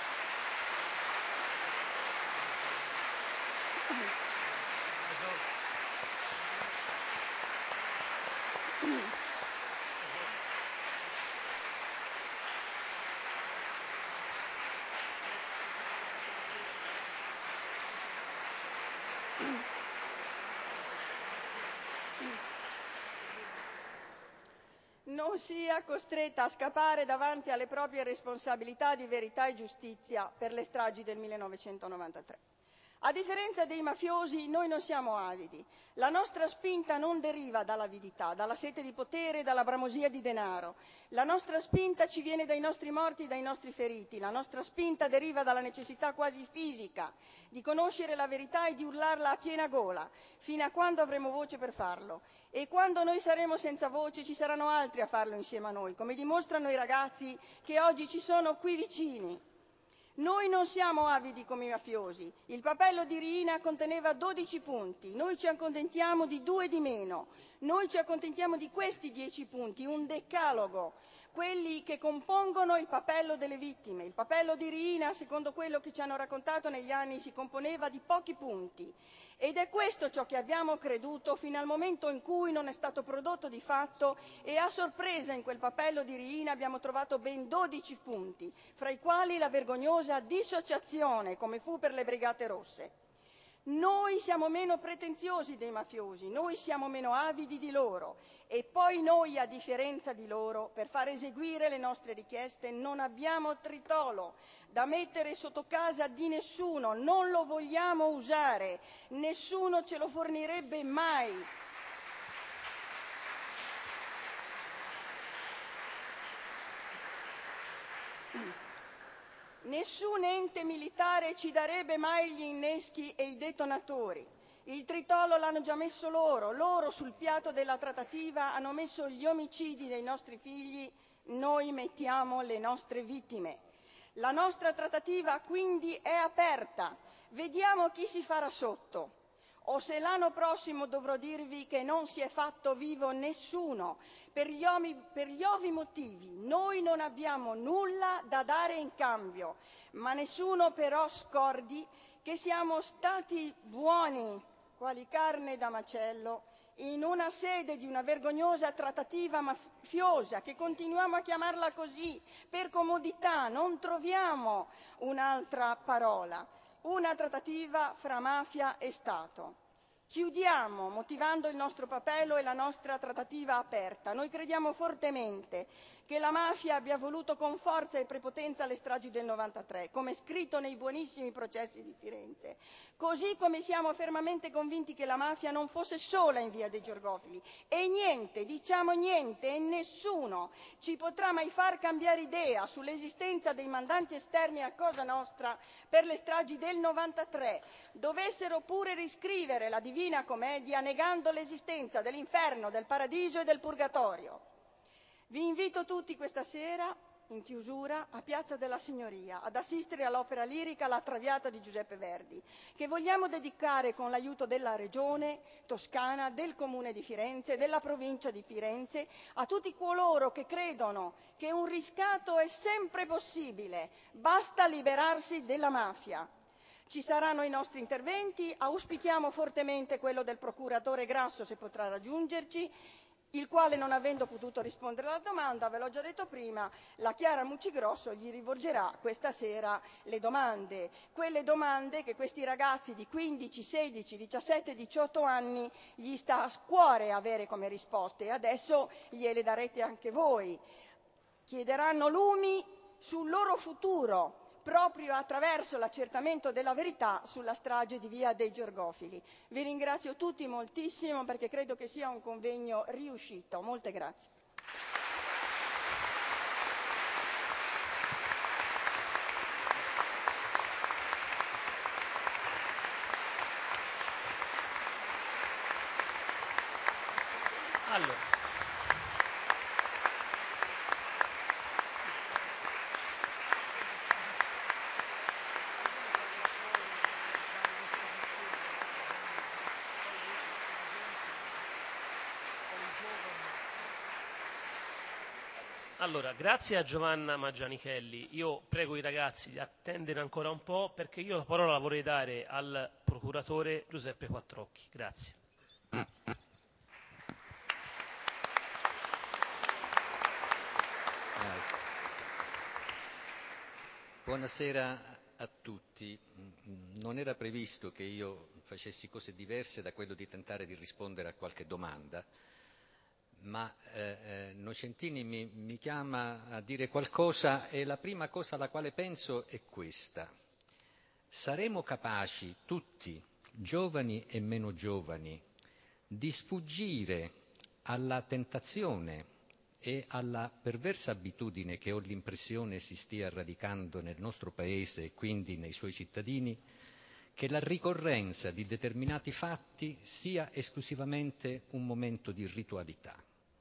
a scappare davanti alle proprie responsabilità di verità e giustizia per le stragi del 1993. A differenza dei mafiosi, noi non siamo avidi. La nostra spinta non deriva dall'avidità, dalla sete di potere, dalla bramosia di denaro. La nostra spinta ci viene dai nostri morti e dai nostri feriti. La nostra spinta deriva dalla necessità quasi fisica di conoscere la verità e di urlarla a piena gola, fino a quando avremo voce per farlo. E quando noi saremo senza voce ci saranno altri a farlo insieme a noi, come dimostrano i ragazzi che oggi ci sono qui vicini. Noi non siamo avidi come i mafiosi. Il papello di Riina conteneva 12 punti, noi ci accontentiamo di 2 di meno. Noi ci accontentiamo di questi 10 punti, un decalogo, quelli che compongono il papello delle vittime. Il papello di Riina, secondo quello che ci hanno raccontato negli anni, si componeva di pochi punti. Ed è questo ciò che abbiamo creduto fino al momento in cui non è stato prodotto di fatto e a sorpresa in quel papello di Riina abbiamo trovato ben 12 punti, fra i quali la vergognosa dissociazione, come fu per le Brigate Rosse. Noi siamo meno pretenziosi dei mafiosi, noi siamo meno avidi di loro e poi noi, a differenza di loro, per far eseguire le nostre richieste non abbiamo tritolo da mettere sotto casa di nessuno, non lo vogliamo usare, nessuno ce lo fornirebbe mai. Nessun ente militare ci darebbe mai gli inneschi e i detonatori. Il tritolo l'hanno già messo loro sul piatto della trattativa hanno messo gli omicidi dei nostri figli, noi mettiamo le nostre vittime. La nostra trattativa quindi è aperta, vediamo chi si farà sotto. O se l'anno prossimo dovrò dirvi che non si è fatto vivo nessuno, per gli ovvi motivi, noi non abbiamo nulla da dare in cambio, ma nessuno però scordi che siamo stati buoni, quali carne da macello, in una sede di una vergognosa trattativa mafiosa, che continuiamo a chiamarla così per comodità, non troviamo un'altra parola, una trattativa fra mafia e Stato. Chiudiamo motivando il nostro appello e la nostra trattativa aperta. Noi crediamo fortemente che la mafia abbia voluto con forza e prepotenza le stragi del 93, come scritto nei buonissimi processi di Firenze, così come siamo fermamente convinti che la mafia non fosse sola in via dei Giorgofili e niente, diciamo niente e nessuno ci potrà mai far cambiare idea sull'esistenza dei mandanti esterni a Cosa Nostra per le stragi del 93, dovessero pure riscrivere la Divina Commedia negando l'esistenza dell'inferno, del paradiso e del purgatorio. Vi invito tutti questa sera, in chiusura, a Piazza della Signoria, ad assistere all'opera lirica La Traviata di Giuseppe Verdi, che vogliamo dedicare con l'aiuto della Regione Toscana, del Comune di Firenze, della Provincia di Firenze, a tutti coloro che credono che un riscatto è sempre possibile, basta liberarsi della mafia. Ci saranno i nostri interventi, auspichiamo fortemente quello del procuratore Grasso se potrà raggiungerci, il quale, non avendo potuto rispondere alla domanda, ve l'ho già detto prima, la Chiara Muccigrosso gli rivolgerà questa sera le domande, quelle domande che questi ragazzi di 15, 16, 17, 18 anni gli sta a cuore avere come risposte e adesso gliele darete anche voi. Chiederanno lumi sul loro futuro, proprio attraverso l'accertamento della verità sulla strage di via dei Giorgofili. Vi ringrazio tutti moltissimo perché credo che sia un convegno riuscito. Molte grazie. Allora, grazie a Giovanna Maggianichelli. Io prego i ragazzi di attendere ancora un po' perché io la parola la vorrei dare al procuratore Giuseppe Quattrocchi. Grazie. Buonasera a tutti. Non era previsto che io facessi cose diverse da quello di tentare di rispondere a qualche domanda, ma Nocentini mi chiama a dire qualcosa e la prima cosa alla quale penso è questa. Saremo capaci tutti, giovani e meno giovani, di sfuggire alla tentazione e alla perversa abitudine che ho l'impressione si stia radicando nel nostro Paese e quindi nei suoi cittadini, che la ricorrenza di determinati fatti sia esclusivamente un momento di ritualità.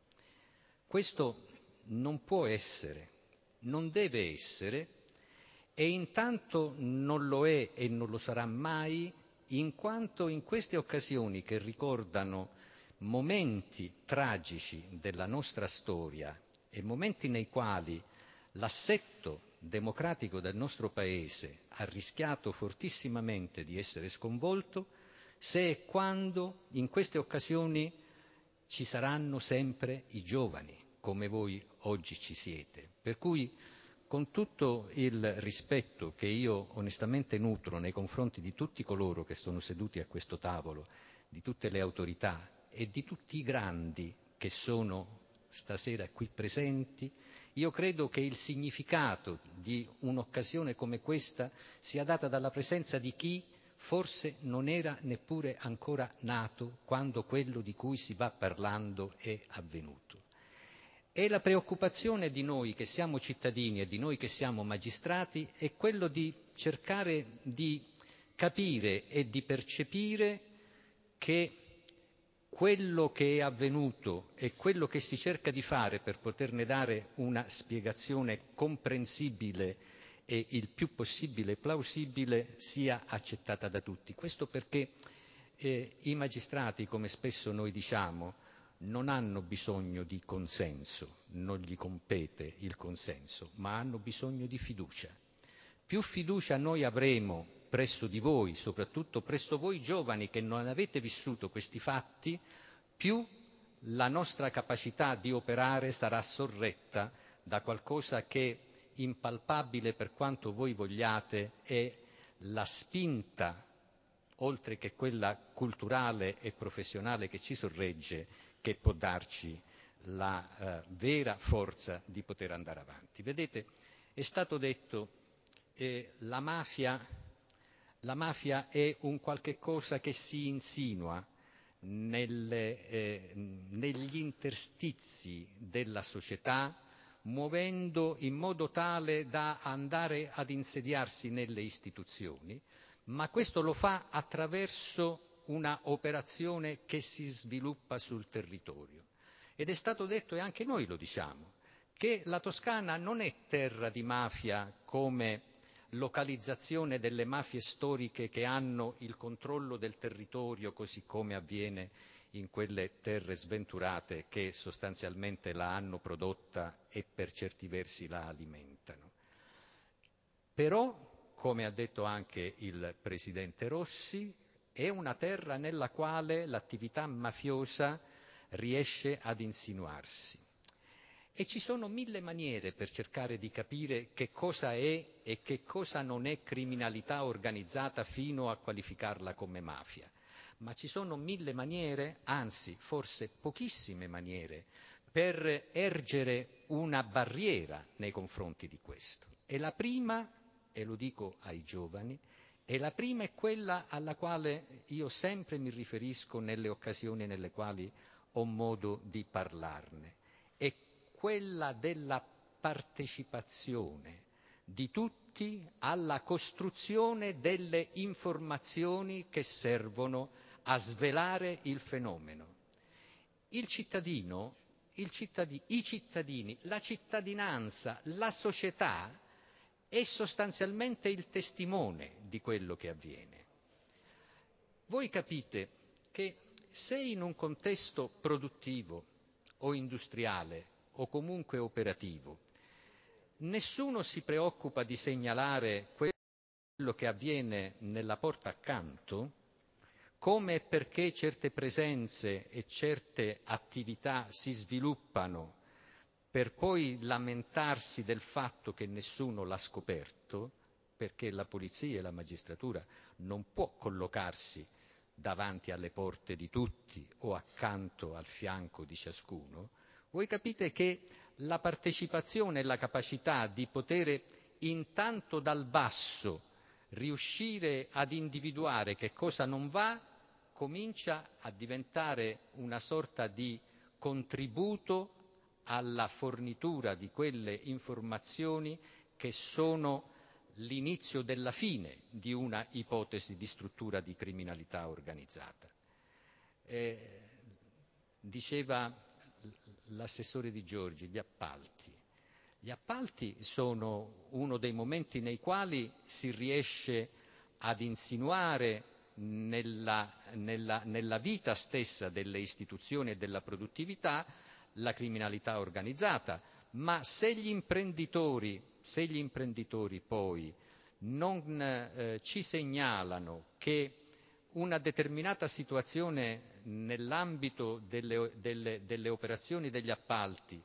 Questo non può essere, non deve essere, e intanto non lo è e non lo sarà mai, in quanto in queste occasioni che ricordano momenti tragici della nostra storia e momenti nei quali l'assetto democratico del nostro Paese ha rischiato fortissimamente di essere sconvolto, se e quando in queste occasioni ci saranno sempre i giovani, come voi oggi ci siete. Per cui, con tutto il rispetto che io onestamente nutro nei confronti di tutti coloro che sono seduti a questo tavolo, di tutte le autorità e di tutti i grandi che sono stasera qui presenti, io credo che il significato di un'occasione come questa sia data dalla presenza di chi forse non era neppure ancora nato quando quello di cui si va parlando è avvenuto. E la preoccupazione di noi che siamo cittadini e di noi che siamo magistrati è quello di cercare di capire e di percepire che quello che è avvenuto e quello che si cerca di fare per poterne dare una spiegazione comprensibile e il più possibile plausibile sia accettata da tutti. Questo perché i magistrati, come spesso noi diciamo, non hanno bisogno di consenso, non gli compete il consenso, ma hanno bisogno di fiducia. Più fiducia noi avremo presso di voi, soprattutto presso voi giovani che non avete vissuto questi fatti, più la nostra capacità di operare sarà sorretta da qualcosa che, impalpabile per quanto voi vogliate, è la spinta, oltre che quella culturale e professionale che ci sorregge, che può darci la vera forza di poter andare avanti. Vedete, è stato detto la mafia è un qualche cosa che si insinua negli interstizi della società, muovendo in modo tale da andare ad insediarsi nelle istituzioni, ma questo lo fa attraverso una operazione che si sviluppa sul territorio. Ed è stato detto, e anche noi lo diciamo, che la Toscana non è terra di mafia come localizzazione delle mafie storiche che hanno il controllo del territorio, così come avviene in quelle terre sventurate che sostanzialmente la hanno prodotta e per certi versi la alimentano. Però, come ha detto anche il Presidente Rossi, è una terra nella quale l'attività mafiosa riesce ad insinuarsi. E ci sono 1000 maniere per cercare di capire che cosa è e che cosa non è criminalità organizzata fino a qualificarla come mafia. Ma ci sono 1000 maniere, anzi forse pochissime maniere, per ergere una barriera nei confronti di questo. E la prima, e lo dico ai giovani, e la prima è quella alla quale io sempre mi riferisco nelle occasioni nelle quali ho modo di parlarne, è quella della partecipazione di tutti alla costruzione delle informazioni che servono a svelare il fenomeno. Il cittadino, i cittadini, la cittadinanza, la società è sostanzialmente il testimone di quello che avviene. Voi capite che se in un contesto produttivo o industriale o comunque operativo nessuno si preoccupa di segnalare quello che avviene nella porta accanto, come e perché certe presenze e certe attività si sviluppano per poi lamentarsi del fatto che nessuno l'ha scoperto, perché la polizia e la magistratura non può collocarsi davanti alle porte di tutti o accanto al fianco di ciascuno, voi capite che la partecipazione e la capacità di poter intanto dal basso riuscire ad individuare che cosa non va comincia a diventare una sorta di contributo alla fornitura di quelle informazioni che sono l'inizio della fine di una ipotesi di struttura di criminalità organizzata. Diceva l'assessore Di Giorgi, gli appalti. Gli appalti sono uno dei momenti nei quali si riesce ad insinuare nella vita stessa delle istituzioni e della produttività la criminalità organizzata, ma se gli imprenditori poi non ci segnalano che una determinata situazione nell'ambito delle operazioni degli appalti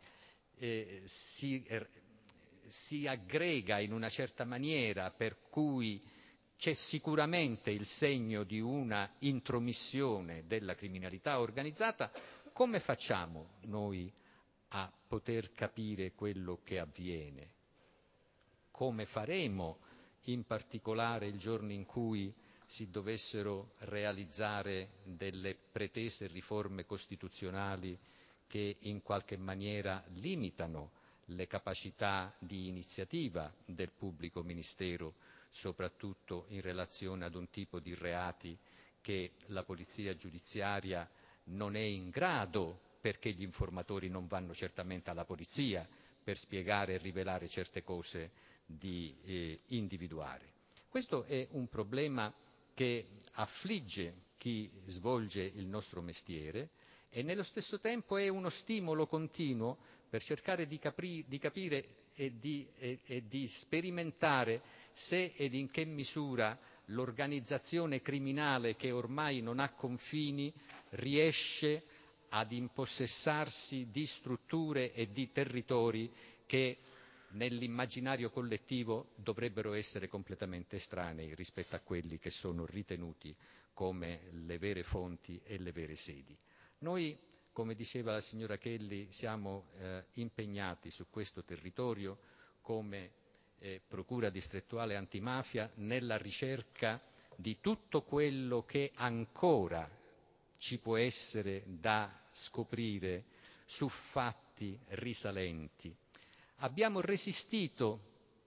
si aggrega in una certa maniera per cui c'è sicuramente il segno di una intromissione della criminalità organizzata, come facciamo noi a poter capire quello che avviene? Come faremo in particolare il giorno in cui si dovessero realizzare delle pretese riforme costituzionali che in qualche maniera limitano le capacità di iniziativa del pubblico ministero, soprattutto in relazione ad un tipo di reati che la polizia giudiziaria non è in grado, perché gli informatori non vanno certamente alla polizia per spiegare e rivelare certe cose, di individuare. Questo è un problema che affligge chi svolge il nostro mestiere e nello stesso tempo è uno stimolo continuo per cercare di capire e di sperimentare se ed in che misura l'organizzazione criminale, che ormai non ha confini, riesce ad impossessarsi di strutture e di territori che nell'immaginario collettivo dovrebbero essere completamente estranei rispetto a quelli che sono ritenuti come le vere fonti e le vere sedi. Noi, come diceva la signora Kelly, siamo impegnati su questo territorio come Procura distrettuale antimafia nella ricerca di tutto quello che ancora ci può essere da scoprire su fatti risalenti. Abbiamo resistito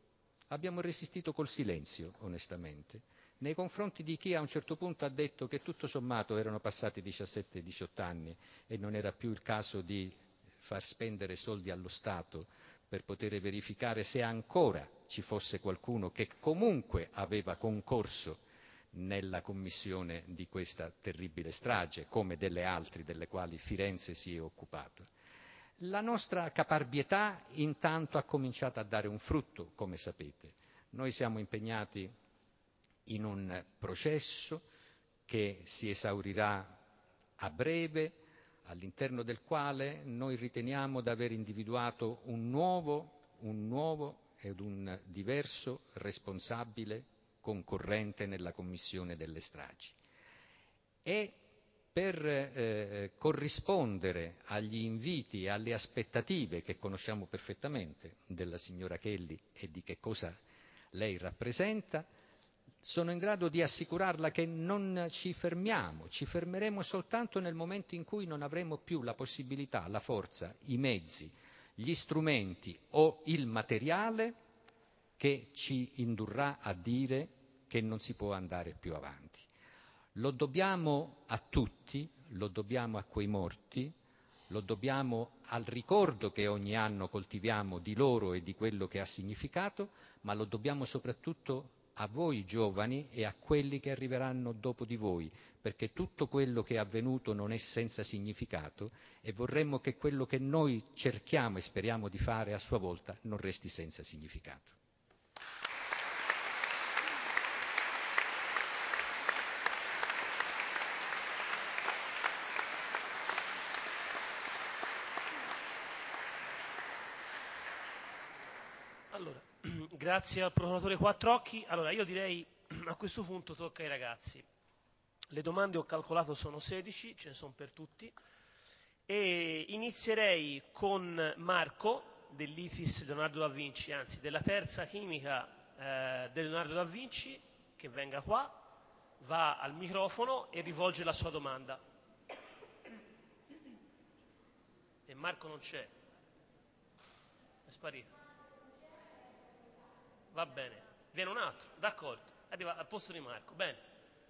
col silenzio, onestamente, nei confronti di chi a un certo punto ha detto che tutto sommato erano passati 17-18 anni e non era più il caso di far spendere soldi allo Stato per poter verificare se ancora ci fosse qualcuno che comunque aveva concorso nella commissione di questa terribile strage, come delle altre delle quali Firenze si è occupato. La nostra caparbietà intanto ha cominciato a dare un frutto, come sapete. Noi siamo impegnati in un processo che si esaurirà a breve, all'interno del quale noi riteniamo di aver individuato un nuovo ed un diverso responsabile concorrente nella commissione delle stragi. E per corrispondere agli inviti e alle aspettative che conosciamo perfettamente della signora Kelly e di che cosa lei rappresenta, sono in grado di assicurarla che non ci fermiamo, ci fermeremo soltanto nel momento in cui non avremo più la possibilità, la forza, i mezzi, gli strumenti o il materiale che ci indurrà a dire che non si può andare più avanti. Lo dobbiamo a tutti, lo dobbiamo a quei morti, lo dobbiamo al ricordo che ogni anno coltiviamo di loro e di quello che ha significato, ma lo dobbiamo soprattutto a voi giovani e a quelli che arriveranno dopo di voi, perché tutto quello che è avvenuto non è senza significato e vorremmo che quello che noi cerchiamo e speriamo di fare a sua volta non resti senza significato. Allora, grazie al procuratore Quattrocchi. Allora, io direi a questo punto tocca ai ragazzi. Le domande ho calcolato sono 16, ce ne sono per tutti. E inizierei con Marco dell'IFIS Leonardo da Vinci, anzi della terza chimica del Leonardo da Vinci, che venga qua, va al microfono e rivolge la sua domanda. E Marco non c'è, è sparito. Va bene, viene un altro, d'accordo, arriva al posto di Marco, bene.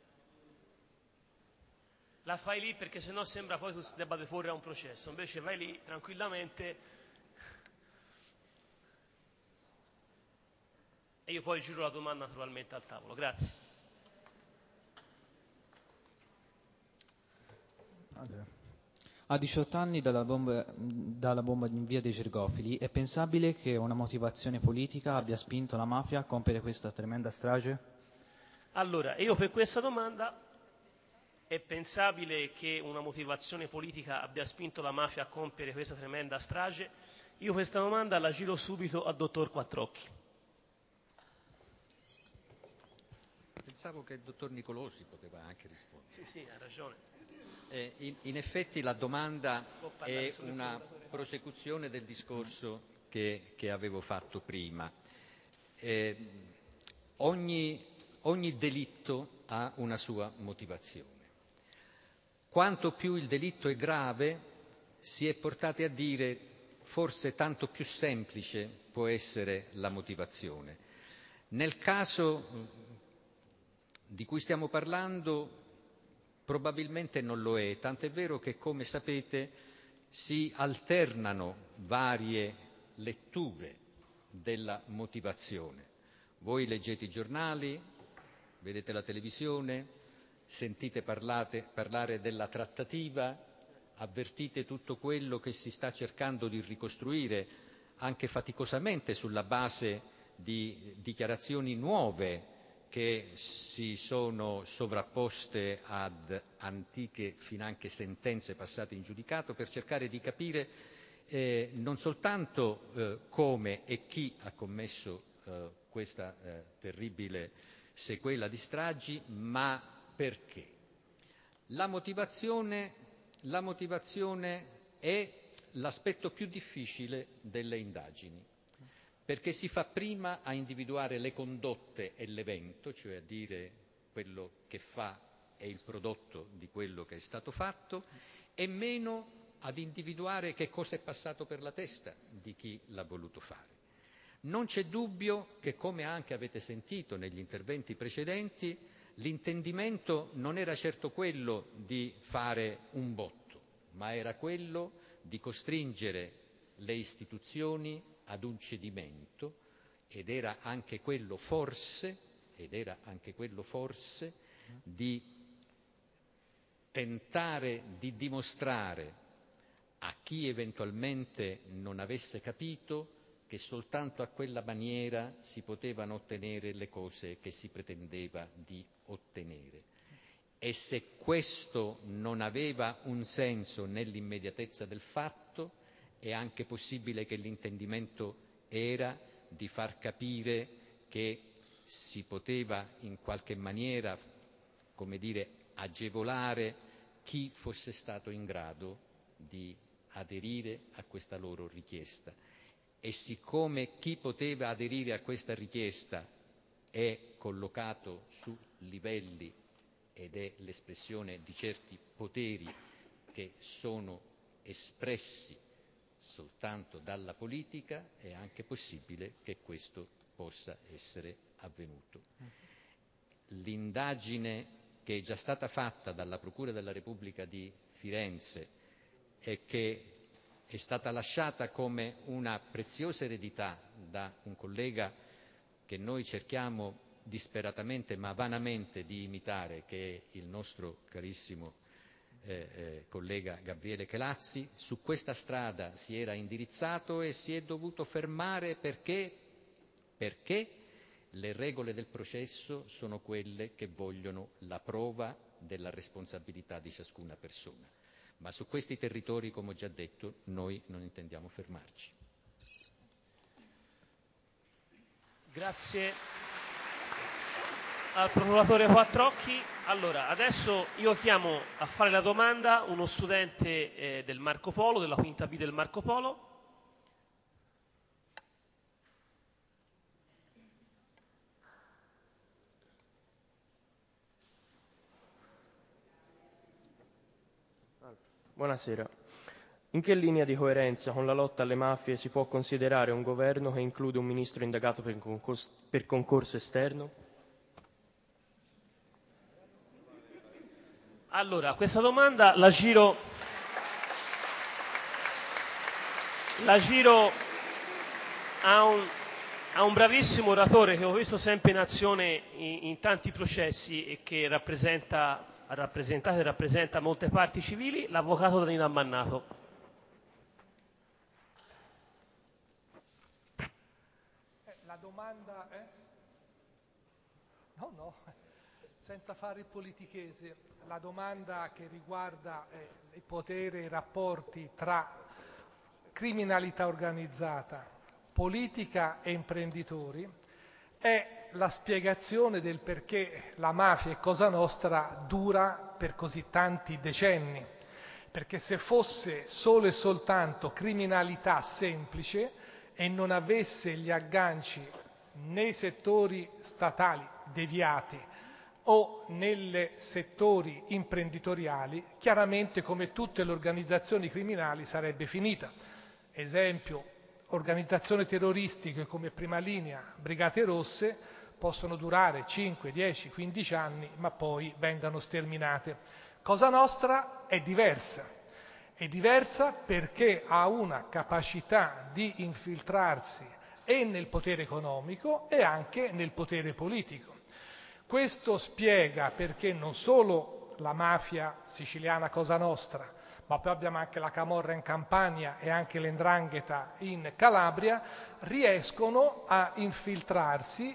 La fai lì perché sennò sembra poi tu debba deporre a un processo, invece vai lì tranquillamente e io poi giro la domanda naturalmente al tavolo, grazie. Allora. A 18 anni dalla bomba in via dei Gergofili, è pensabile che una motivazione politica abbia spinto la mafia a compiere questa tremenda strage? Allora, io per questa domanda, è pensabile che una motivazione politica abbia spinto la mafia a compiere questa tremenda strage? Io questa domanda la giro subito al dottor Quattrocchi. Pensavo che il dottor Nicolosi poteva anche rispondere. Sì, ha ragione. In effetti la domanda è una prosecuzione del discorso che avevo fatto prima. Ogni delitto ha una sua motivazione. Quanto più il delitto è grave, si è portati a dire forse tanto più semplice può essere la motivazione. Nel caso di cui stiamo parlando probabilmente non lo è, tant'è vero che, come sapete, si alternano varie letture della motivazione. Voi leggete i giornali, vedete la televisione, sentite parlare della trattativa, avvertite tutto quello che si sta cercando di ricostruire anche faticosamente sulla base di dichiarazioni nuove che si sono sovrapposte ad antiche finanche sentenze passate in giudicato per cercare di capire non soltanto come e chi ha commesso questa terribile sequela di stragi, ma perché. La motivazione è l'aspetto più difficile delle indagini, perché si fa prima a individuare le condotte e l'evento, cioè a dire quello che fa è il prodotto di quello che è stato fatto, e meno ad individuare che cosa è passato per la testa di chi l'ha voluto fare. Non c'è dubbio che, come anche avete sentito negli interventi precedenti, l'intendimento non era certo quello di fare un botto, ma era quello di costringere le istituzioni ad un cedimento, ed era anche quello forse di tentare di dimostrare a chi eventualmente non avesse capito che soltanto a quella maniera si potevano ottenere le cose che si pretendeva di ottenere. E se questo non aveva un senso nell'immediatezza del fatto, è anche possibile che l'intendimento era di far capire che si poteva in qualche maniera, come dire, agevolare chi fosse stato in grado di aderire a questa loro richiesta. E siccome chi poteva aderire a questa richiesta è collocato su livelli ed è l'espressione di certi poteri che sono espressi soltanto dalla politica, è anche possibile che questo possa essere avvenuto. L'indagine che è già stata fatta dalla Procura della Repubblica di Firenze e che è stata lasciata come una preziosa eredità da un collega che noi cerchiamo disperatamente ma vanamente di imitare, che è il nostro carissimo collega Gabriele Chelazzi. Su questa strada si era indirizzato e si è dovuto fermare perché le regole del processo sono quelle che vogliono la prova della responsabilità di ciascuna persona. Ma su questi territori, come ho già detto, noi non intendiamo fermarci. Grazie al procuratore Quattrocchi. Allora, adesso io chiamo a fare la domanda uno studente del Marco Polo, della quinta B del Marco Polo. Buonasera. In che linea di coerenza con la lotta alle mafie si può considerare un governo che include un ministro indagato per concorso esterno? Allora, questa domanda la giro a un bravissimo oratore che ho visto sempre in azione in tanti processi e che ha rappresentato e rappresenta molte parti civili, l'avvocato Danilo Ammannato. La domanda è? No, senza fare il politichese. La domanda che riguarda il potere e i rapporti tra criminalità organizzata, politica e imprenditori è la spiegazione del perché la mafia e Cosa Nostra dura per così tanti decenni. Perché se fosse solo e soltanto criminalità semplice e non avesse gli agganci nei settori statali deviati o nei settori imprenditoriali, chiaramente come tutte le organizzazioni criminali sarebbe finita. Esempio, organizzazioni terroristiche come Prima Linea, Brigate Rosse, possono durare 5, 10, 15 anni, ma poi vengano sterminate. Cosa Nostra è diversa perché ha una capacità di infiltrarsi e nel potere economico e anche nel potere politico. Questo spiega perché non solo la mafia siciliana Cosa Nostra, ma poi abbiamo anche la Camorra in Campania e anche l''ndrangheta in Calabria, riescono a infiltrarsi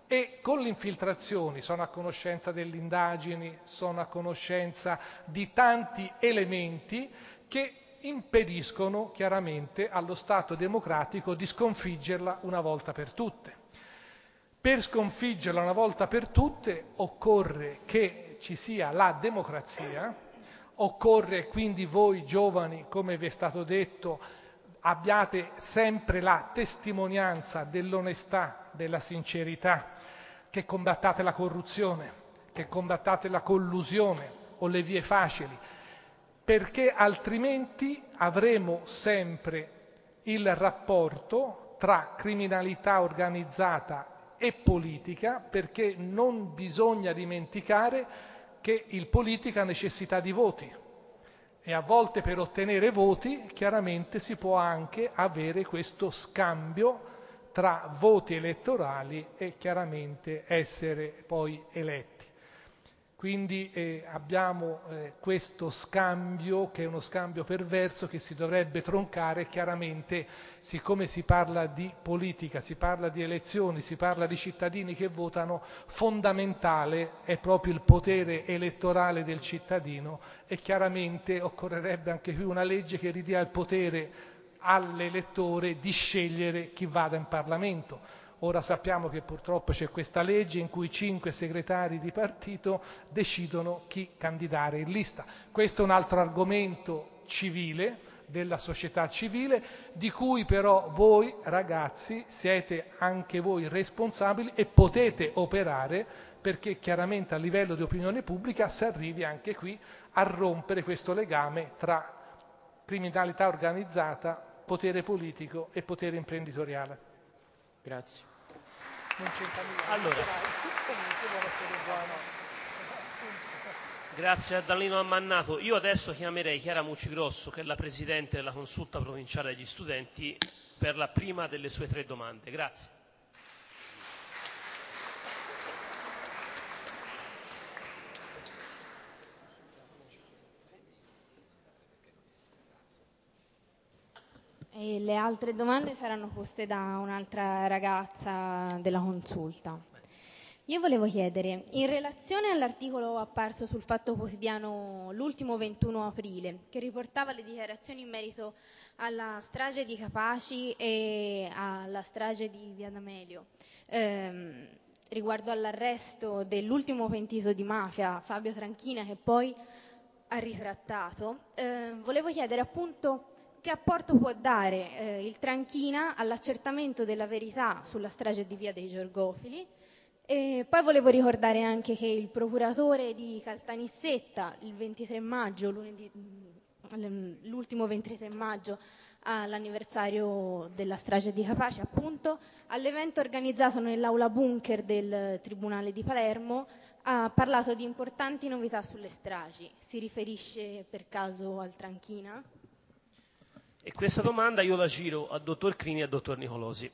e con le infiltrazioni sono a conoscenza delle indagini, sono a conoscenza di tanti elementi che impediscono chiaramente allo Stato democratico di sconfiggerla una volta per tutte. Per sconfiggerla una volta per tutte occorre che ci sia la democrazia, occorre quindi voi giovani, come vi è stato detto, abbiate sempre la testimonianza dell'onestà, della sincerità, che combattate la corruzione, che combattate la collusione o le vie facili, perché altrimenti avremo sempre il rapporto tra criminalità organizzata e politica, perché non bisogna dimenticare che il politico ha necessità di voti e a volte per ottenere voti chiaramente si può anche avere questo scambio tra voti elettorali e chiaramente essere poi eletti. Quindi abbiamo questo scambio che è uno scambio perverso che si dovrebbe troncare. Chiaramente, siccome si parla di politica, si parla di elezioni, si parla di cittadini che votano, fondamentale è proprio il potere elettorale del cittadino e chiaramente occorrerebbe anche qui una legge che ridia il potere all'elettore di scegliere chi vada in Parlamento. Ora sappiamo che purtroppo c'è questa legge in cui 5 segretari di partito decidono chi candidare in lista. Questo è un altro argomento civile, della società civile, di cui però voi ragazzi siete anche voi responsabili e potete operare perché chiaramente a livello di opinione pubblica si arrivi anche qui a rompere questo legame tra criminalità organizzata, potere politico e potere imprenditoriale. Grazie. Allora, grazie a Danilo Ammannato. Io adesso chiamerei Chiara Muccigrosso, che è la Presidente della Consulta Provinciale degli Studenti, per la prima delle sue 3 domande. Grazie. E le altre domande saranno poste da un'altra ragazza della Consulta. Io volevo chiedere, in relazione all'articolo apparso sul Fatto Quotidiano l'ultimo 21 aprile, che riportava le dichiarazioni in merito alla strage di Capaci e alla strage di Via D'Amelio, riguardo all'arresto dell'ultimo pentito di mafia, Fabio Tranchina, che poi ha ritrattato, volevo chiedere appunto che apporto può dare il Tranchina all'accertamento della verità sulla strage di Via dei Giorgofili. E poi volevo ricordare anche che il procuratore di Caltanissetta il 23 maggio, l'ultimo 23 maggio, all'anniversario della strage di Capaci, appunto, all'evento organizzato nell'aula bunker del Tribunale di Palermo, ha parlato di importanti novità sulle stragi. Si riferisce per caso al Tranchina? E questa domanda io la giro al dottor Crini e al dottor Nicolosi.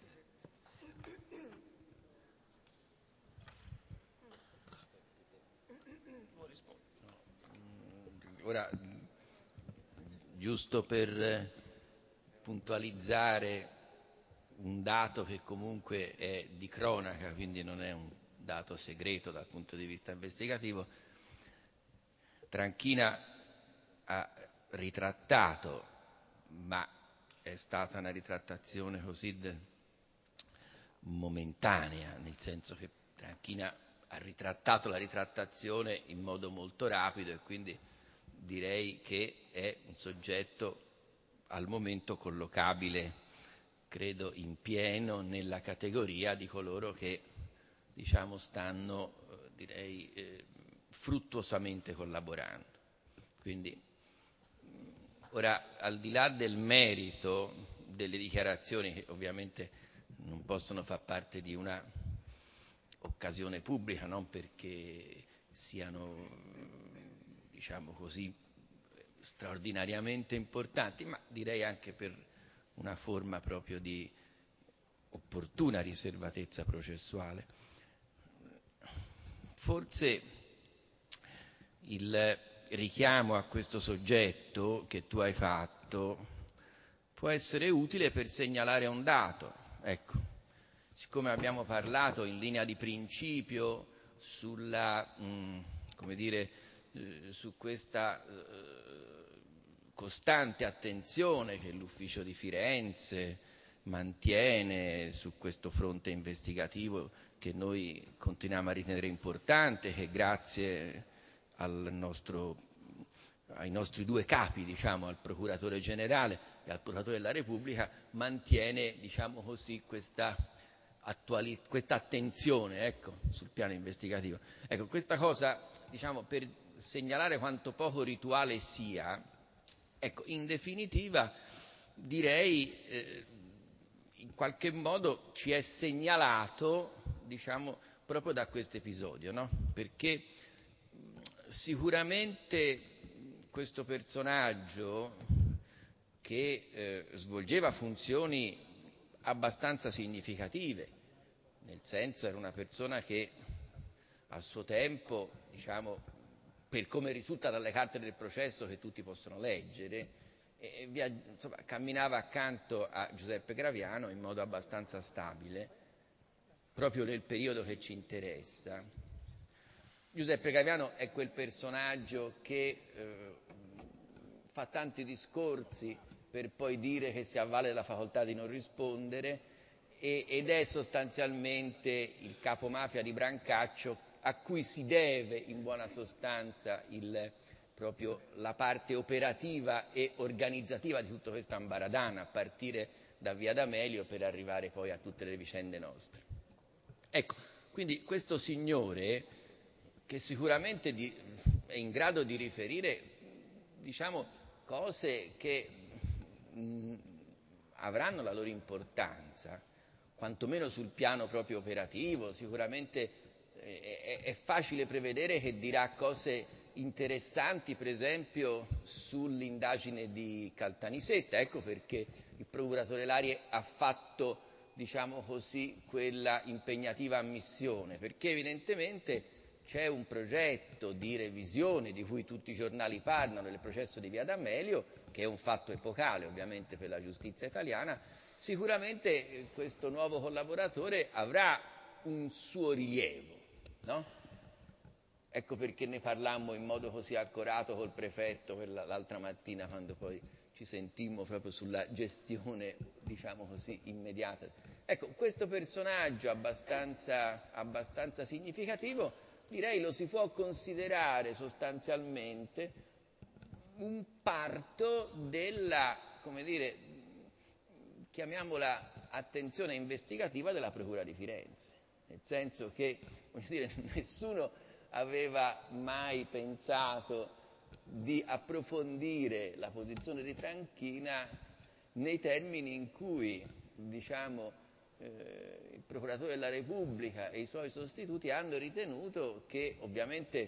Ora, giusto per puntualizzare un dato che comunque è di cronaca, quindi non è un dato segreto dal punto di vista investigativo, Tranchina ha ritrattato, ma è stata una ritrattazione così momentanea, nel senso che Tranchina ha ritrattato la ritrattazione in modo molto rapido e quindi direi che è un soggetto al momento collocabile, credo, in pieno nella categoria di coloro che, diciamo, stanno, fruttuosamente collaborando. Quindi, ora, al di là del merito delle dichiarazioni, che ovviamente non possono far parte di una occasione pubblica, non perché siano, diciamo così, straordinariamente importanti, ma direi anche per una forma proprio di opportuna riservatezza processuale. Forse il richiamo a questo soggetto che tu hai fatto può essere utile per segnalare un dato. Ecco, siccome abbiamo parlato in linea di principio sulla, come dire, su questa costante attenzione che l'Ufficio di Firenze mantiene su questo fronte investigativo che noi continuiamo a ritenere importante, che grazie ai nostri due capi, diciamo, al Procuratore Generale e al Procuratore della Repubblica, mantiene, diciamo così, questa attenzione, ecco, sul piano investigativo. Ecco, questa cosa, diciamo, per segnalare quanto poco rituale sia, ecco, in definitiva direi in qualche modo ci è segnalato, diciamo, proprio da questo episodio, no? Perché sicuramente questo personaggio che svolgeva funzioni abbastanza significative, nel senso era una persona che a suo tempo, diciamo, per come risulta dalle carte del processo che tutti possono leggere, insomma, camminava accanto a Giuseppe Graviano in modo abbastanza stabile, proprio nel periodo che ci interessa. Giuseppe Graviano è quel personaggio che fa tanti discorsi per poi dire che si avvale della facoltà di non rispondere ed è sostanzialmente il capomafia di Brancaccio a cui si deve in buona sostanza proprio la parte operativa e organizzativa di tutto questo ambaradana, a partire da Via D'Amelio per arrivare poi a tutte le vicende nostre. Ecco, quindi questo signore, che sicuramente è in grado di riferire, diciamo, cose che avranno la loro importanza, quantomeno sul piano proprio operativo, sicuramente è facile prevedere che dirà cose interessanti, per esempio sull'indagine di Caltanissetta, ecco perché il procuratore Lari ha fatto, diciamo così, quella impegnativa ammissione, perché evidentemente c'è un progetto di revisione di cui tutti i giornali parlano, del processo di Via D'Amelio, che è un fatto epocale ovviamente per la giustizia italiana. Sicuramente questo nuovo collaboratore avrà un suo rilievo, no? Ecco perché ne parlammo in modo così accorato col prefetto l'altra mattina, quando poi ci sentimmo proprio sulla gestione, diciamo così, immediata. Ecco, questo personaggio abbastanza significativo, direi lo si può considerare sostanzialmente un parto della, come dire, chiamiamola attenzione investigativa della Procura di Firenze, nel senso che, come dire, nessuno aveva mai pensato di approfondire la posizione di Tranchina nei termini in cui, diciamo, il Procuratore della Repubblica e i suoi sostituti hanno ritenuto che, ovviamente,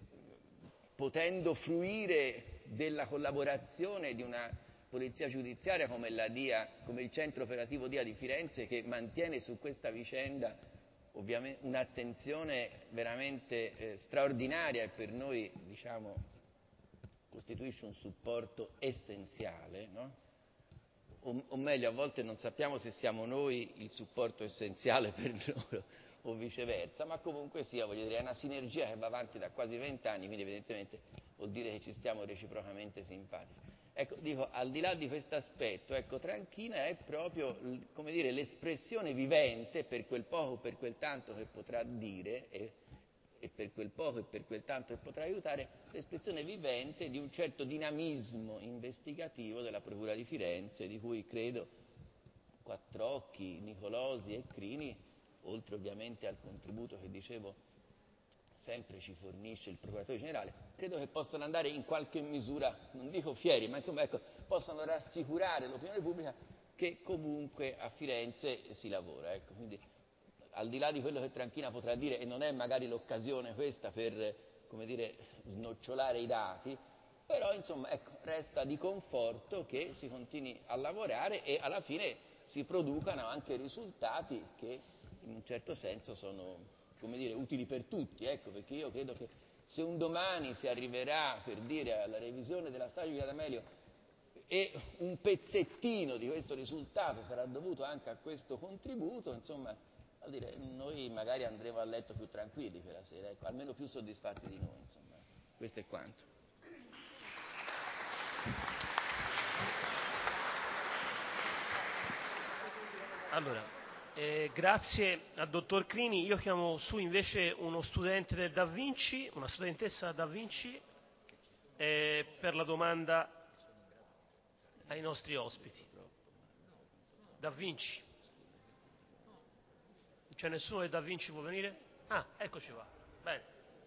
potendo fruire della collaborazione di una polizia giudiziaria come la DIA, come il centro operativo DIA di Firenze, che mantiene su questa vicenda ovviamente un'attenzione veramente straordinaria e per noi, diciamo, costituisce un supporto essenziale, no? O meglio, a volte non sappiamo se siamo noi il supporto essenziale per loro o viceversa, ma comunque sia, voglio dire, è una sinergia che va avanti da quasi 20 anni, quindi evidentemente vuol dire che ci stiamo reciprocamente simpatici. Ecco, dico, al di là di questo aspetto, ecco, Tranchina è proprio, come dire, l'espressione vivente, per quel poco, per quel tanto che potrà dire, e per quel poco e per quel tanto che potrà aiutare, l'espressione vivente di un certo dinamismo investigativo della Procura di Firenze, di cui credo Quattrocchi, Nicolosi e Crini, oltre ovviamente al contributo che dicevo sempre ci fornisce il Procuratore Generale, credo che possano andare in qualche misura, non dico fieri, ma insomma, ecco, possano rassicurare l'opinione pubblica che comunque a Firenze si lavora. Ecco, quindi, al di là di quello che Tranchina potrà dire, e non è magari l'occasione questa per, come dire, snocciolare i dati, però insomma, ecco, resta di conforto che si continui a lavorare e alla fine si producano anche risultati che in un certo senso sono, come dire, utili per tutti, ecco, perché io credo che se un domani si arriverà, per dire, alla revisione della strage di Via D'Amelio e un pezzettino di questo risultato sarà dovuto anche a questo contributo, insomma, vuol dire, noi magari andremo a letto più tranquilli quella sera, ecco, almeno più soddisfatti di noi, insomma. Questo è quanto. Allora, grazie al dottor Crini. Io chiamo su invece uno studente del Da Vinci, una studentessa Da Vinci, per la domanda ai nostri ospiti. Da Vinci. Non c'è nessuno del Da Vinci, può venire? Ah, eccoci qua. Bene.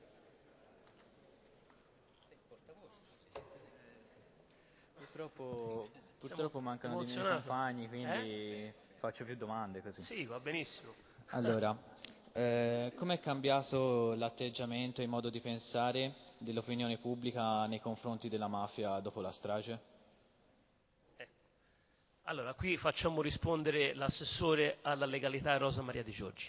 Purtroppo mancano dei miei compagni, quindi faccio più domande così. Sì, va benissimo. Allora, com'è cambiato l'atteggiamento e il modo di pensare dell'opinione pubblica nei confronti della mafia dopo la strage? Allora, qui facciamo rispondere l'assessore alla legalità Rosa Maria Di Giorgi.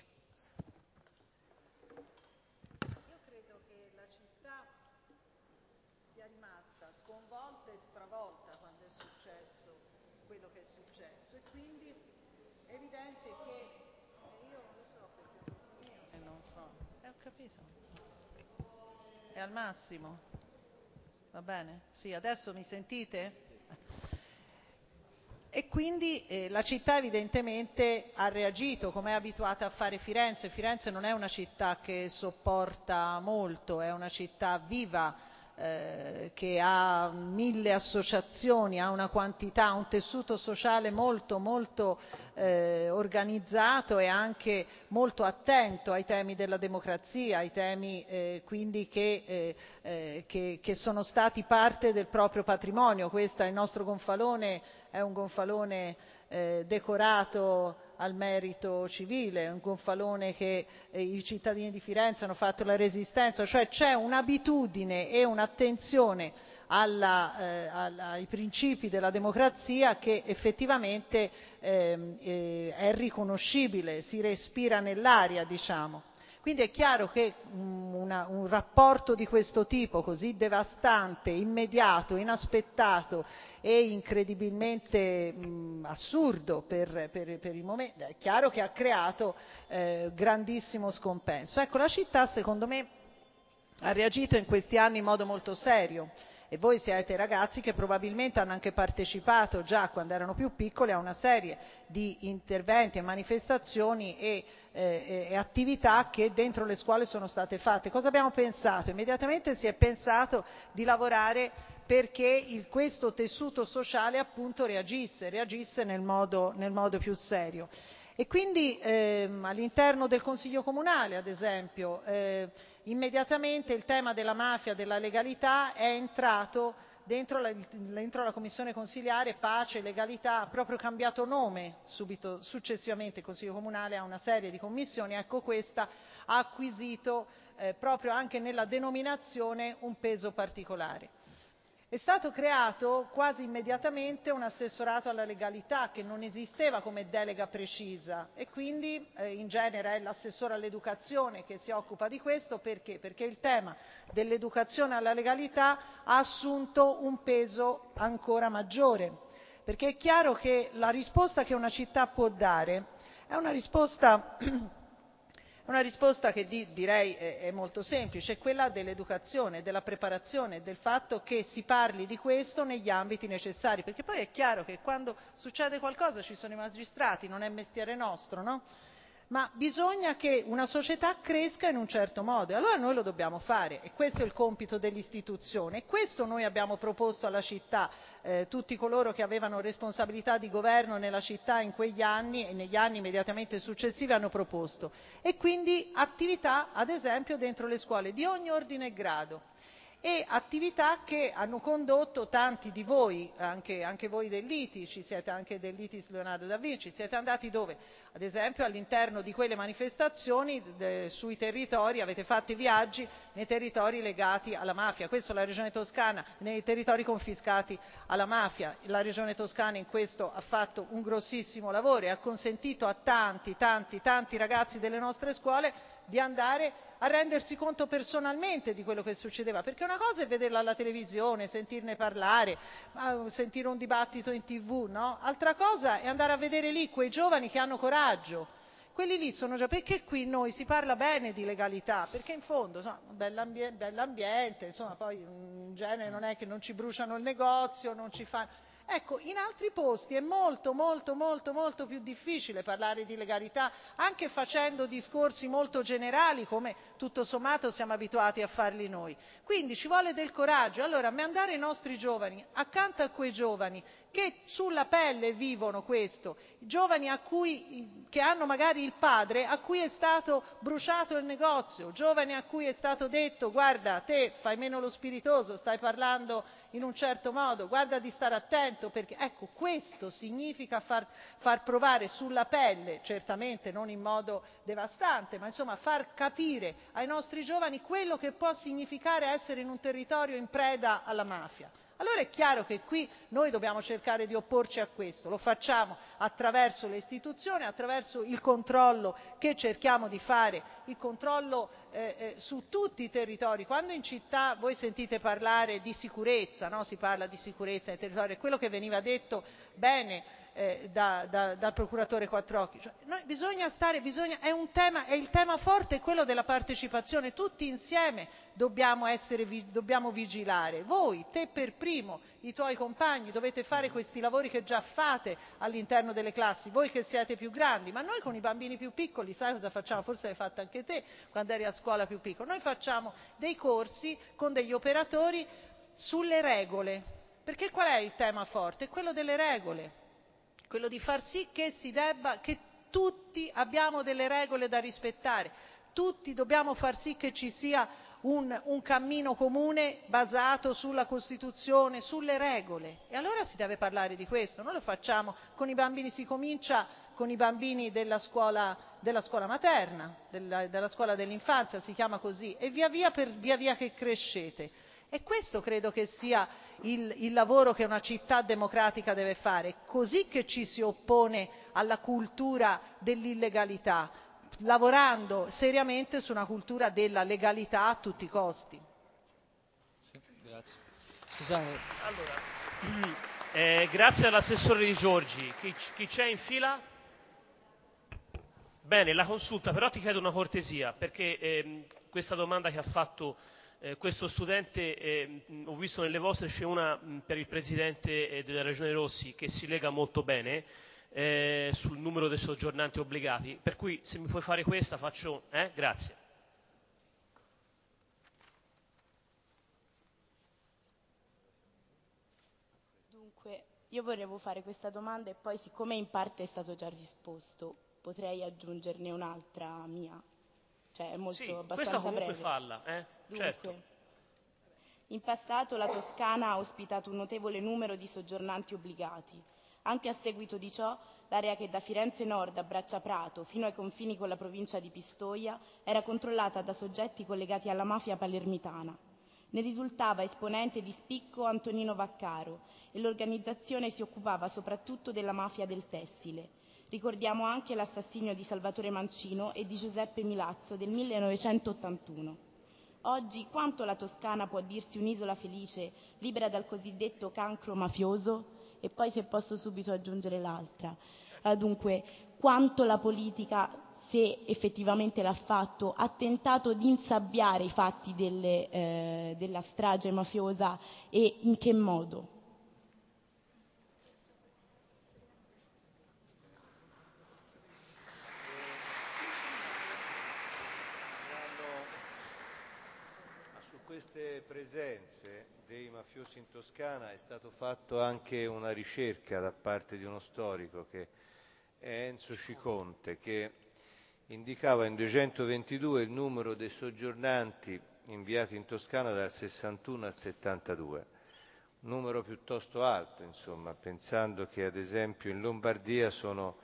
Io credo che la città sia rimasta sconvolta e stravolta quando è successo quello che è successo, e quindi è evidente che io non lo so perché ho preso il mio e non fa. Ho capito. È al massimo. Va bene? Sì, adesso mi sentite? E quindi la città evidentemente ha reagito come è abituata a fare Firenze. Firenze non è una città che sopporta molto, è una città viva, che ha 1000 associazioni, ha una quantità, un tessuto sociale molto molto organizzato e anche molto attento ai temi della democrazia, ai temi quindi che sono stati parte del proprio patrimonio. Questo è il nostro gonfalone, è un gonfalone decorato al merito civile, un gonfalone che i cittadini di Firenze hanno fatto la Resistenza, cioè c'è un'abitudine e un'attenzione ai principi della democrazia che effettivamente è riconoscibile, si respira nell'aria, diciamo. Quindi è chiaro che un rapporto di questo tipo, così devastante, immediato, inaspettato e incredibilmente assurdo per il momento, è chiaro che ha creato grandissimo scompenso. Ecco, la città secondo me ha reagito in questi anni in modo molto serio, e voi siete ragazzi che probabilmente hanno anche partecipato già quando erano più piccoli a una serie di interventi e manifestazioni e attività che dentro le scuole sono state fatte. Cosa abbiamo pensato? Immediatamente si è pensato di lavorare perché questo tessuto sociale appunto reagisse nel modo più serio. E quindi all'interno del Consiglio Comunale, ad esempio, immediatamente il tema della mafia, della legalità è entrato dentro la Commissione Consiliare Pace e Legalità, ha proprio cambiato nome subito successivamente. Il Consiglio Comunale ha una serie di commissioni, ecco questa ha acquisito proprio anche nella denominazione un peso particolare. È stato creato quasi immediatamente un assessorato alla legalità che non esisteva come delega precisa, e quindi in genere è l'assessore all'educazione che si occupa di questo. Perché? Perché il tema dell'educazione alla legalità ha assunto un peso ancora maggiore, perché è chiaro che la risposta che una città può dare è una risposta che direi è molto semplice, è quella dell'educazione, della preparazione, del fatto che si parli di questo negli ambiti necessari, perché poi è chiaro che quando succede qualcosa ci sono i magistrati, non è mestiere nostro, no? Ma bisogna che una società cresca in un certo modo, e allora noi lo dobbiamo fare, e questo è il compito dell'istituzione, e questo noi abbiamo proposto alla città, tutti coloro che avevano responsabilità di governo nella città in quegli anni e negli anni immediatamente successivi hanno proposto, e quindi attività ad esempio dentro le scuole di ogni ordine e grado, e attività che hanno condotto tanti di voi, anche voi dell'ITI, ci siete anche dell'ITIS Leonardo da Vinci, siete andati dove? Ad esempio all'interno di quelle manifestazioni sui territori, avete fatto i viaggi nei territori legati alla mafia, questo la Regione Toscana, nei territori confiscati alla mafia. La Regione Toscana in questo ha fatto un grossissimo lavoro e ha consentito a tanti ragazzi delle nostre scuole di andare a rendersi conto personalmente di quello che succedeva, perché una cosa è vederla alla televisione, sentirne parlare, sentire un dibattito in TV, no? Altra cosa è andare a vedere lì quei giovani che hanno coraggio, quelli lì sono già, perché qui noi si parla bene di legalità, perché in fondo insomma, bell'ambiente, insomma poi in genere non è che non ci bruciano il negozio, non ci fanno... Ecco, in altri posti è molto più difficile parlare di legalità, anche facendo discorsi molto generali, come tutto sommato siamo abituati a farli noi. Quindi ci vuole del coraggio. Allora, mandare i nostri giovani accanto a quei giovani che sulla pelle vivono questo, giovani che hanno magari il padre a cui è stato bruciato il negozio, giovani a cui è stato detto guarda te fai meno lo spiritoso, stai parlando in un certo modo, guarda di stare attento, perché ecco questo significa far provare sulla pelle, certamente non in modo devastante, ma insomma far capire ai nostri giovani quello che può significare essere in un territorio in preda alla mafia. Allora è chiaro che qui noi dobbiamo cercare di opporci a questo, lo facciamo attraverso le istituzioni, attraverso il controllo che cerchiamo di fare, il controllo su tutti i territori. Quando in città voi sentite parlare di sicurezza, no? Si parla di sicurezza nei territori, è quello che veniva detto bene dal procuratore Quattrocchi. Cioè, è il tema forte, è quello della partecipazione, tutti insieme dobbiamo vigilare. Voi, te per primo, i tuoi compagni, dovete fare questi lavori che già fate all'interno delle classi, voi che siete più grandi, ma noi con i bambini più piccoli, sai cosa facciamo? Forse l'hai fatto anche te quando eri a scuola più piccolo. Noi facciamo dei corsi con degli operatori sulle regole, perché qual è il tema forte? È quello delle regole. Quello di far sì che tutti abbiamo delle regole da rispettare, tutti dobbiamo far sì che ci sia un cammino comune basato sulla Costituzione, sulle regole. E allora si deve parlare di questo, noi lo facciamo con i bambini, si comincia con i bambini della scuola materna, della scuola dell'infanzia, si chiama così, e via via che crescete. E questo credo che sia il lavoro che una città democratica deve fare, così che ci si oppone alla cultura dell'illegalità, lavorando seriamente su una cultura della legalità a tutti i costi. Sì, grazie. Scusate. Allora, grazie all'assessore Di Giorgi. Chi c'è in fila? Bene, la consulta, però ti chiedo una cortesia, perché questa domanda che ha fatto questo studente, ho visto nelle vostre c'è una per il Presidente della Regione Rossi che si lega molto bene sul numero dei soggiornanti obbligati, per cui se mi puoi fare questa faccio... Grazie. Dunque, io volevo fare questa domanda e poi siccome in parte è stato già risposto, potrei aggiungerne un'altra mia. Cioè è molto Sì, abbastanza questa comunque breve. falla, Dunque, certo. in passato la Toscana ha ospitato un notevole numero di soggiornanti obbligati. Anche a seguito di ciò, l'area che da Firenze Nord abbraccia Prato fino ai confini con la provincia di Pistoia era controllata da soggetti collegati alla mafia palermitana. Ne risultava esponente di spicco Antonino Vaccaro e l'organizzazione si occupava soprattutto della mafia del tessile. Ricordiamo anche l'assassinio di Salvatore Mancino e di Giuseppe Milazzo del 1981. Oggi quanto la Toscana può dirsi un'isola felice, libera dal cosiddetto cancro mafioso? E poi se posso subito aggiungere l'altra. Dunque, quanto la politica, se effettivamente l'ha fatto, ha tentato di insabbiare i fatti della strage mafiosa e in che modo? Su queste presenze dei mafiosi in Toscana è stato fatto anche una ricerca da parte di uno storico che è Enzo Ciconte, che indicava in 222 il numero dei soggiornanti inviati in Toscana dal 61 al 72, un numero piuttosto alto, insomma, pensando che ad esempio in Lombardia sono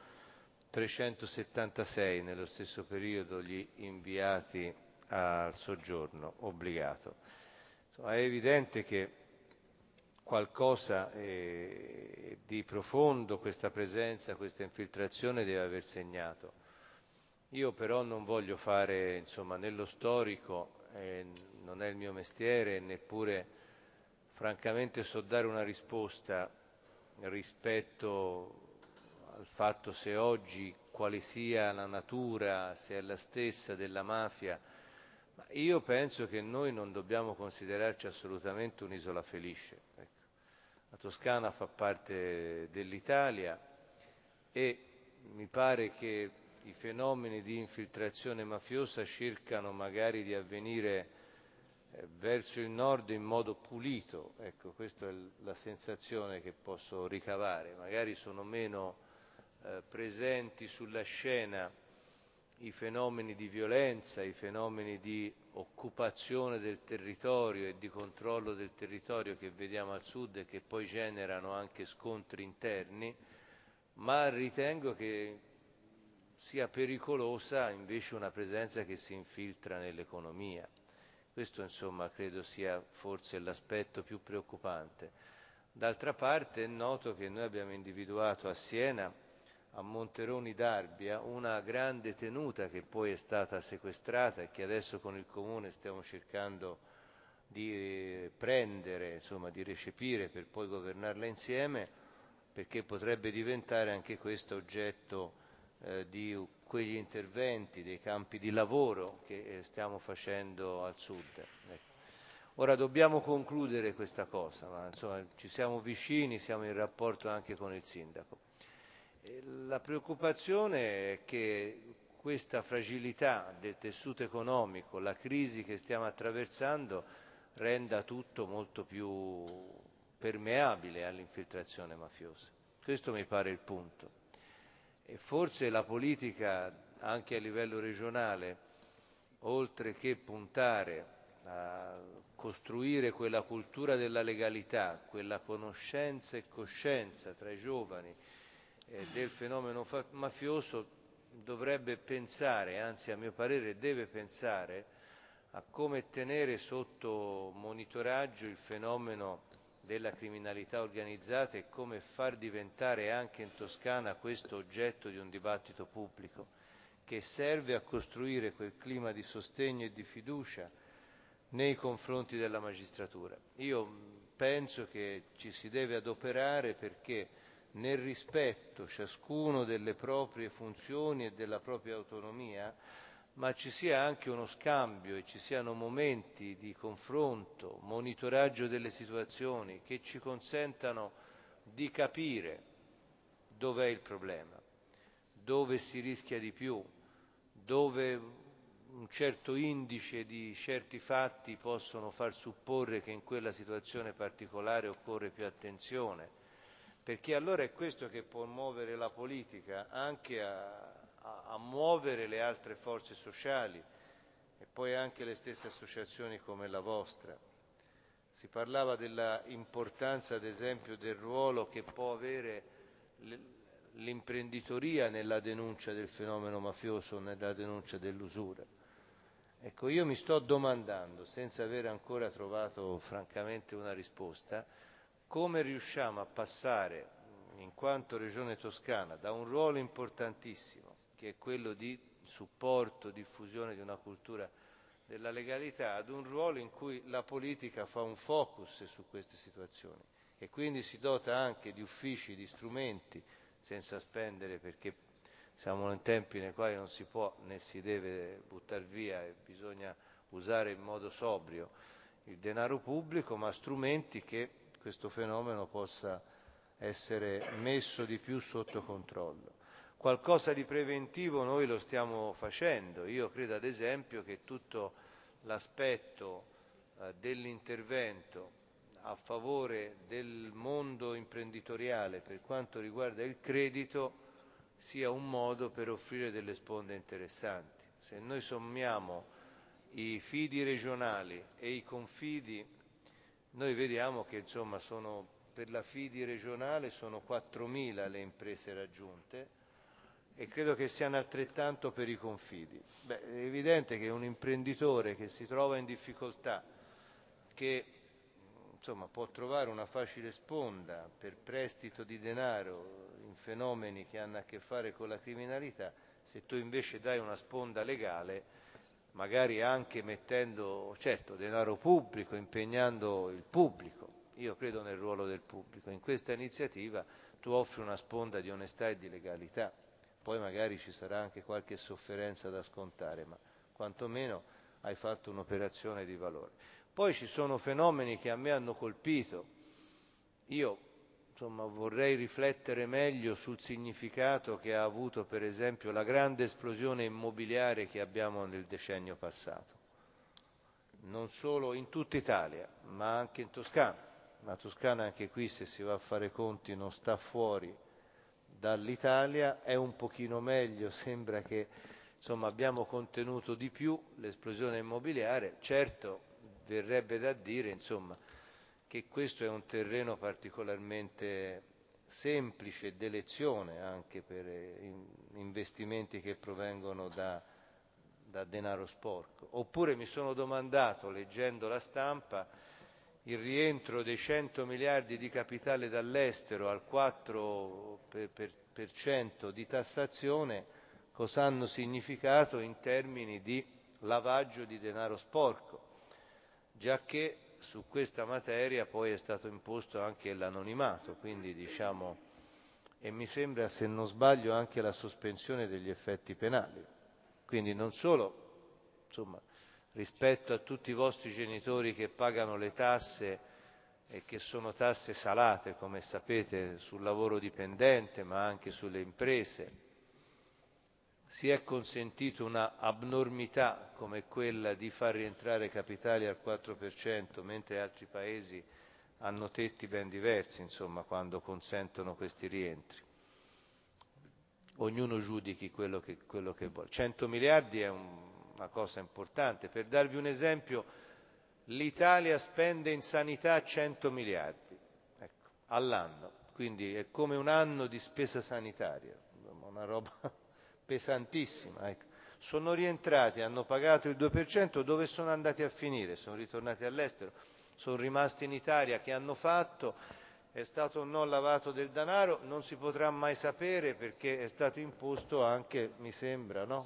376 nello stesso periodo gli inviati al soggiorno obbligato. Insomma, è evidente che qualcosa di profondo questa presenza, questa infiltrazione deve aver segnato. Io però non voglio fare, insomma, nello storico, non è il mio mestiere, neppure francamente so dare una risposta rispetto al fatto se oggi quale sia la natura, se è la stessa della mafia, ma io penso che noi non dobbiamo considerarci assolutamente un'isola felice. Ecco. La Toscana fa parte dell'Italia e mi pare che i fenomeni di infiltrazione mafiosa cercano magari di avvenire verso il nord in modo pulito, ecco, questa è la sensazione che posso ricavare, magari sono meno presenti sulla scena i fenomeni di violenza, i fenomeni di occupazione del territorio e di controllo del territorio che vediamo al sud e che poi generano anche scontri interni, ma ritengo che sia pericolosa invece una presenza che si infiltra nell'economia. Questo insomma credo sia forse l'aspetto più preoccupante. D'altra parte è noto che noi abbiamo individuato a Siena, a Monteroni d'Arbia, una grande tenuta che poi è stata sequestrata e che adesso con il Comune stiamo cercando di prendere, insomma di recepire per poi governarla insieme, perché potrebbe diventare anche questo oggetto di quegli interventi, dei campi di lavoro che stiamo facendo al sud. Ecco. Ora dobbiamo concludere questa cosa, ma insomma ci siamo vicini, siamo in rapporto anche con il sindaco. La preoccupazione è che questa fragilità del tessuto economico, la crisi che stiamo attraversando, renda tutto molto più permeabile all'infiltrazione mafiosa. Questo mi pare il punto. E forse la politica, anche a livello regionale, oltre che puntare a costruire quella cultura della legalità, quella conoscenza e coscienza tra i giovani del fenomeno mafioso, dovrebbe pensare, anzi a mio parere deve pensare, a come tenere sotto monitoraggio il fenomeno della criminalità organizzata e come far diventare anche in Toscana questo oggetto di un dibattito pubblico che serve a costruire quel clima di sostegno e di fiducia nei confronti della magistratura. Io penso che ci si deve adoperare perché nel rispetto ciascuno delle proprie funzioni e della propria autonomia, ma ci sia anche uno scambio e ci siano momenti di confronto, monitoraggio delle situazioni che ci consentano di capire dov'è il problema, dove si rischia di più, dove un certo indice di certi fatti possono far supporre che in quella situazione particolare occorre più attenzione, perché allora è questo che può muovere la politica anche a muovere le altre forze sociali e poi anche le stesse associazioni come la vostra. Si parlava dell'importanza, ad esempio, del ruolo che può avere l'imprenditoria nella denuncia del fenomeno mafioso, nella denuncia dell'usura. Ecco, io mi sto domandando, senza aver ancora trovato francamente una risposta, come riusciamo a passare, in quanto Regione Toscana, da un ruolo importantissimo, che è quello di supporto, diffusione di una cultura della legalità, ad un ruolo in cui la politica fa un focus su queste situazioni e quindi si dota anche di uffici, di strumenti, senza spendere, perché siamo in tempi nei quali non si può né si deve buttare via e bisogna usare in modo sobrio il denaro pubblico, ma strumenti che questo fenomeno possa essere messo di più sotto controllo. Qualcosa di preventivo noi lo stiamo facendo. Io credo ad esempio che tutto l'aspetto dell'intervento a favore del mondo imprenditoriale per quanto riguarda il credito sia un modo per offrire delle sponde interessanti. Se noi sommiamo i fidi regionali e i confidi, noi vediamo che insomma per la fidi regionale sono 4.000 le imprese raggiunte e credo che siano altrettanto per i confidi. È evidente che un imprenditore che si trova in difficoltà, che insomma, può trovare una facile sponda per prestito di denaro in fenomeni che hanno a che fare con la criminalità, se tu invece dai una sponda legale, magari anche mettendo, certo, denaro pubblico, impegnando il pubblico, io credo nel ruolo del pubblico, in questa iniziativa tu offri una sponda di onestà e di legalità. poi magari ci sarà anche qualche sofferenza da scontare, ma quantomeno hai fatto un'operazione di valore. Poi ci sono fenomeni che a me hanno colpito. Io vorrei riflettere meglio sul significato che ha avuto per esempio la grande esplosione immobiliare che abbiamo nel decennio passato, non solo in tutta Italia ma anche in Toscana. La Toscana anche qui, se si va a fare conti, non sta fuori dall'Italia, è un pochino meglio, sembra che abbiamo contenuto di più l'esplosione immobiliare. Certo, verrebbe da dire che questo è un terreno particolarmente semplice d'elezione anche per investimenti che provengono da denaro sporco. Oppure mi sono domandato, leggendo la stampa, il rientro dei 100 miliardi di capitale dall'estero al 4% di tassazione, cosa hanno significato in termini di lavaggio di denaro sporco, giacché su questa materia poi è stato imposto anche l'anonimato, quindi e mi sembra, se non sbaglio, anche la sospensione degli effetti penali. Quindi non solo, rispetto a tutti i vostri genitori che pagano le tasse e che sono tasse salate, come sapete, sul lavoro dipendente, ma anche sulle imprese, si è consentito una abnormità come quella di far rientrare capitali al 4%, mentre altri paesi hanno tetti ben diversi, quando consentono questi rientri. Ognuno giudichi quello che vuole. 100 miliardi è una cosa importante. Per darvi un esempio, l'Italia spende in sanità 100 miliardi all'anno, quindi è come un anno di spesa sanitaria, una roba pesantissima. Sono rientrati, hanno pagato il 2%, dove sono andati a finire? Sono ritornati all'estero, sono rimasti in Italia, che hanno fatto? È stato un no lavato del denaro? Non si potrà mai sapere, perché è stato imposto anche, mi sembra, no?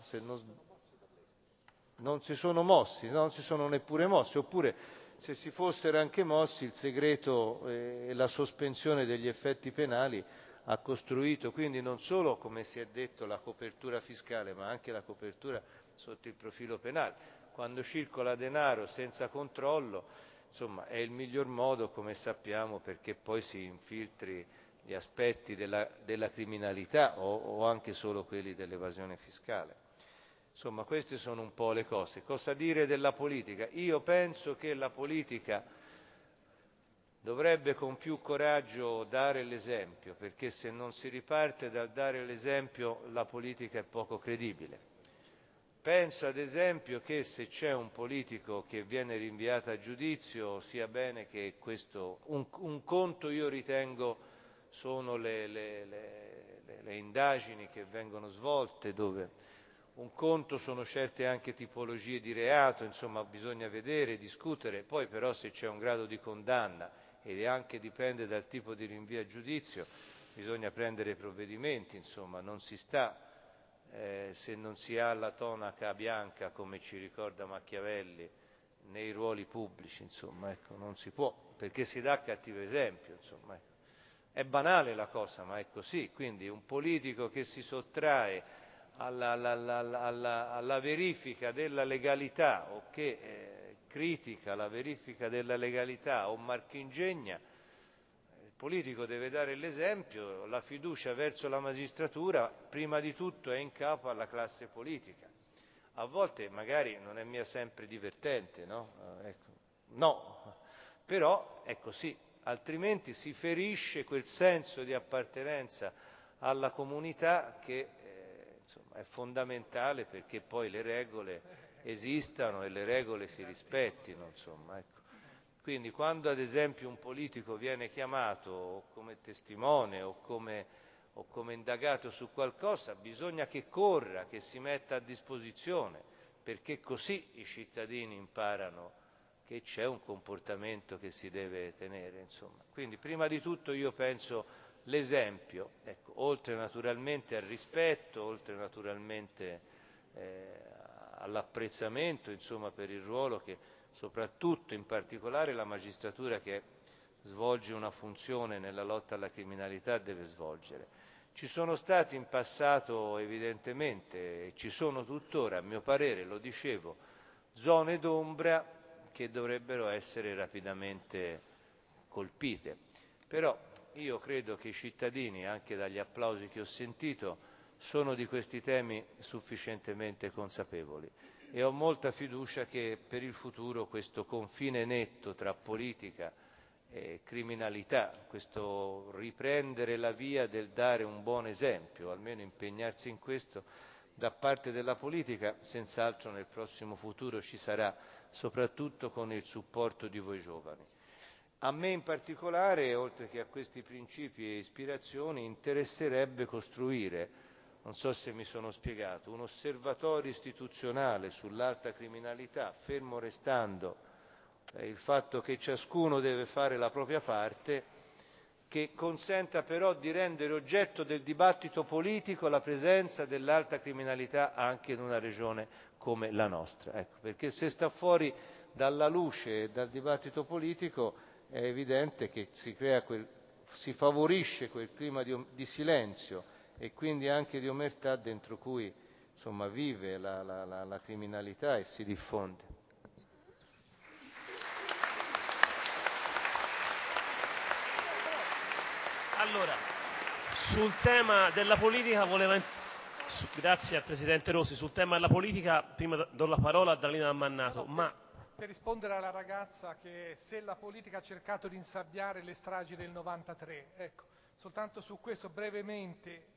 Non si sono mossi, non si sono neppure mossi, oppure se si fossero anche mossi, il segreto e la sospensione degli effetti penali ha costruito quindi non solo, come si è detto, la copertura fiscale, ma anche la copertura sotto il profilo penale. Quando circola denaro senza controllo, è il miglior modo, come sappiamo, perché poi si infiltri gli aspetti della criminalità o anche solo quelli dell'evasione fiscale. Queste sono un po' le cose. Cosa dire della politica? Io penso che la politica dovrebbe con più coraggio dare l'esempio, perché se non si riparte dal dare l'esempio la politica è poco credibile. Penso ad esempio che se c'è un politico che viene rinviato a giudizio sia bene che questo, un conto io ritengo sono le indagini che vengono svolte, dove un conto sono certe anche tipologie di reato, bisogna vedere, discutere, poi però se c'è un grado di condanna ed anche dipende dal tipo di rinvio a giudizio, bisogna prendere provvedimenti, non si sta, se non si ha la tonaca bianca, come ci ricorda Machiavelli, nei ruoli pubblici, non si può, perché si dà cattivo esempio, È banale la cosa, ma è così, quindi un politico che si sottrae alla verifica della legalità o che critica la verifica della legalità o marchingegna, il politico deve dare l'esempio. La fiducia verso la magistratura prima di tutto è in capo alla classe politica. A volte magari non è mica sempre divertente, no? No, però è così, altrimenti si ferisce quel senso di appartenenza alla comunità che è fondamentale perché poi le regole esistano e le regole si rispettino. Quindi quando ad esempio un politico viene chiamato come testimone o come indagato su qualcosa, bisogna che corra, che si metta a disposizione, perché così i cittadini imparano che c'è un comportamento che si deve tenere. Quindi prima di tutto io penso l'esempio, oltre naturalmente al rispetto, oltre naturalmente all'apprezzamento per il ruolo che soprattutto in particolare la magistratura che svolge una funzione nella lotta alla criminalità deve svolgere. Ci sono stati in passato evidentemente, e ci sono tuttora, a mio parere, lo dicevo, zone d'ombra che dovrebbero essere rapidamente colpite. Però io credo che i cittadini, anche dagli applausi che ho sentito, sono di questi temi sufficientemente consapevoli e ho molta fiducia che per il futuro questo confine netto tra politica e criminalità, questo riprendere la via del dare un buon esempio, almeno impegnarsi in questo da parte della politica, senz'altro nel prossimo futuro ci sarà, soprattutto con il supporto di voi giovani. A me in particolare, oltre che a questi principi e ispirazioni, interesserebbe costruire, non so se mi sono spiegato, un osservatorio istituzionale sull'alta criminalità, fermo restando il fatto che ciascuno deve fare la propria parte, che consenta però di rendere oggetto del dibattito politico la presenza dell'alta criminalità anche in una regione come la nostra. Ecco, perché se sta fuori dalla luce e dal dibattito politico è evidente che si favorisce quel clima di silenzio e quindi anche di omertà dentro cui insomma, vive la criminalità e si diffonde. Allora, sul tema della politica grazie al Presidente Rossi, sul tema della politica prima do la parola a Dalina Mannato, per rispondere alla ragazza che se la politica ha cercato di insabbiare le stragi del 93, ecco, soltanto su questo brevemente,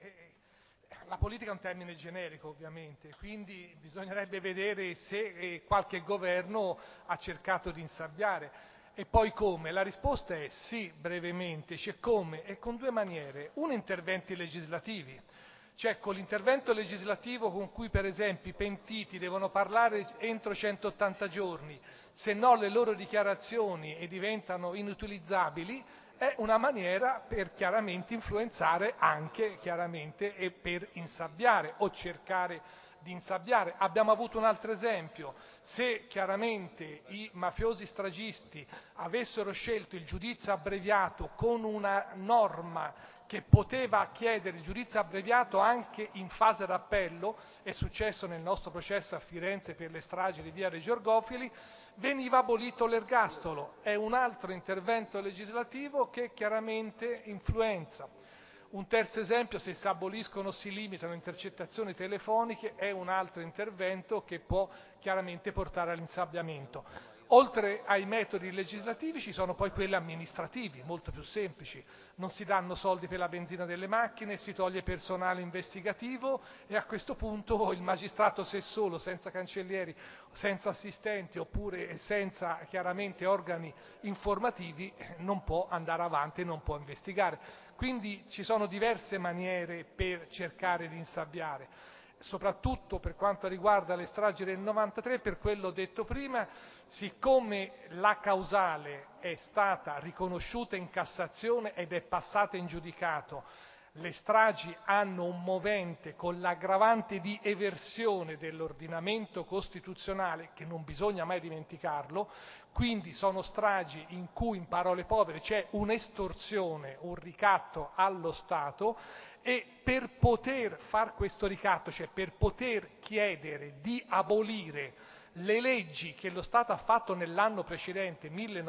la politica è un termine generico ovviamente, quindi bisognerebbe vedere se qualche governo ha cercato di insabbiare. E poi come? La risposta è sì, brevemente, c'è come e con due maniere. Uno, interventi legislativi, cioè con l'intervento legislativo con cui per esempio i pentiti devono parlare entro 180 giorni, se no le loro dichiarazioni diventano inutilizzabili, è una maniera per chiaramente influenzare anche chiaramente e per insabbiare o cercare di insabbiare. Abbiamo avuto un altro esempio: se chiaramente i mafiosi stragisti avessero scelto il giudizio abbreviato con una norma che poteva chiedere il giudizio abbreviato anche in fase d'appello, è successo nel nostro processo a Firenze per le stragi di via dei Giorgofili, veniva abolito l'ergastolo. È un altro intervento legislativo che chiaramente influenza. Un terzo esempio: se si aboliscono o si limitano intercettazioni telefoniche, è un altro intervento che può chiaramente portare all'insabbiamento. Oltre ai metodi legislativi ci sono poi quelli amministrativi, molto più semplici. Non si danno soldi per la benzina delle macchine, si toglie personale investigativo e a questo punto il magistrato, se solo, senza cancellieri, senza assistenti oppure senza chiaramente organi informativi, non può andare avanti e non può investigare. Quindi ci sono diverse maniere per cercare di insabbiare, soprattutto per quanto riguarda le stragi del 93, per quello detto prima, siccome la causale è stata riconosciuta in Cassazione ed è passata in giudicato, le stragi hanno un movente con l'aggravante di eversione dell'ordinamento costituzionale, che non bisogna mai dimenticarlo, quindi sono stragi in cui, in parole povere, c'è un'estorsione, un ricatto allo Stato, e per poter far questo ricatto, cioè per poter chiedere di abolire le leggi che lo Stato ha fatto nell'anno precedente,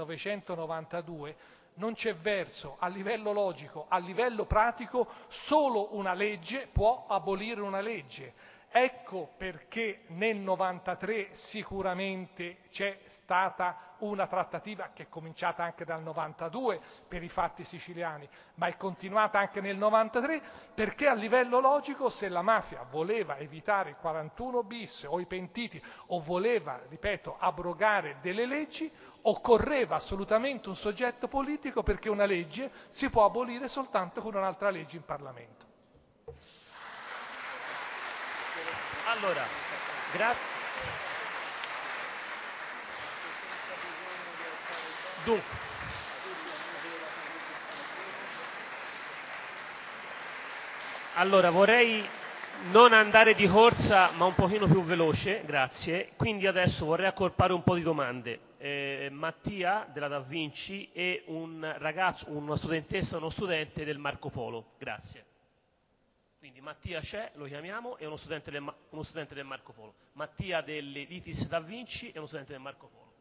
1992, non c'è verso, a livello logico, a livello pratico, solo una legge può abolire una legge. Ecco perché nel 93 sicuramente c'è stata una trattativa che è cominciata anche dal 92 per i fatti siciliani, ma è continuata anche nel 93, perché a livello logico, se la mafia voleva evitare il 41 bis o i pentiti o voleva, ripeto, abrogare delle leggi, occorreva assolutamente un soggetto politico, perché una legge si può abolire soltanto con un'altra legge in Parlamento. Allora, grazie. Dunque, allora vorrei non andare di corsa, ma un pochino più veloce, grazie. Quindi adesso vorrei accorpare un po' di domande. Mattia della Da Vinci e un ragazzo, una studentessa, uno studente del Marco Polo. Grazie. Quindi Mattia c'è, lo chiamiamo, è uno studente del Marco Polo. Mattia dell'ITIS Da Vinci è uno studente del Marco Polo.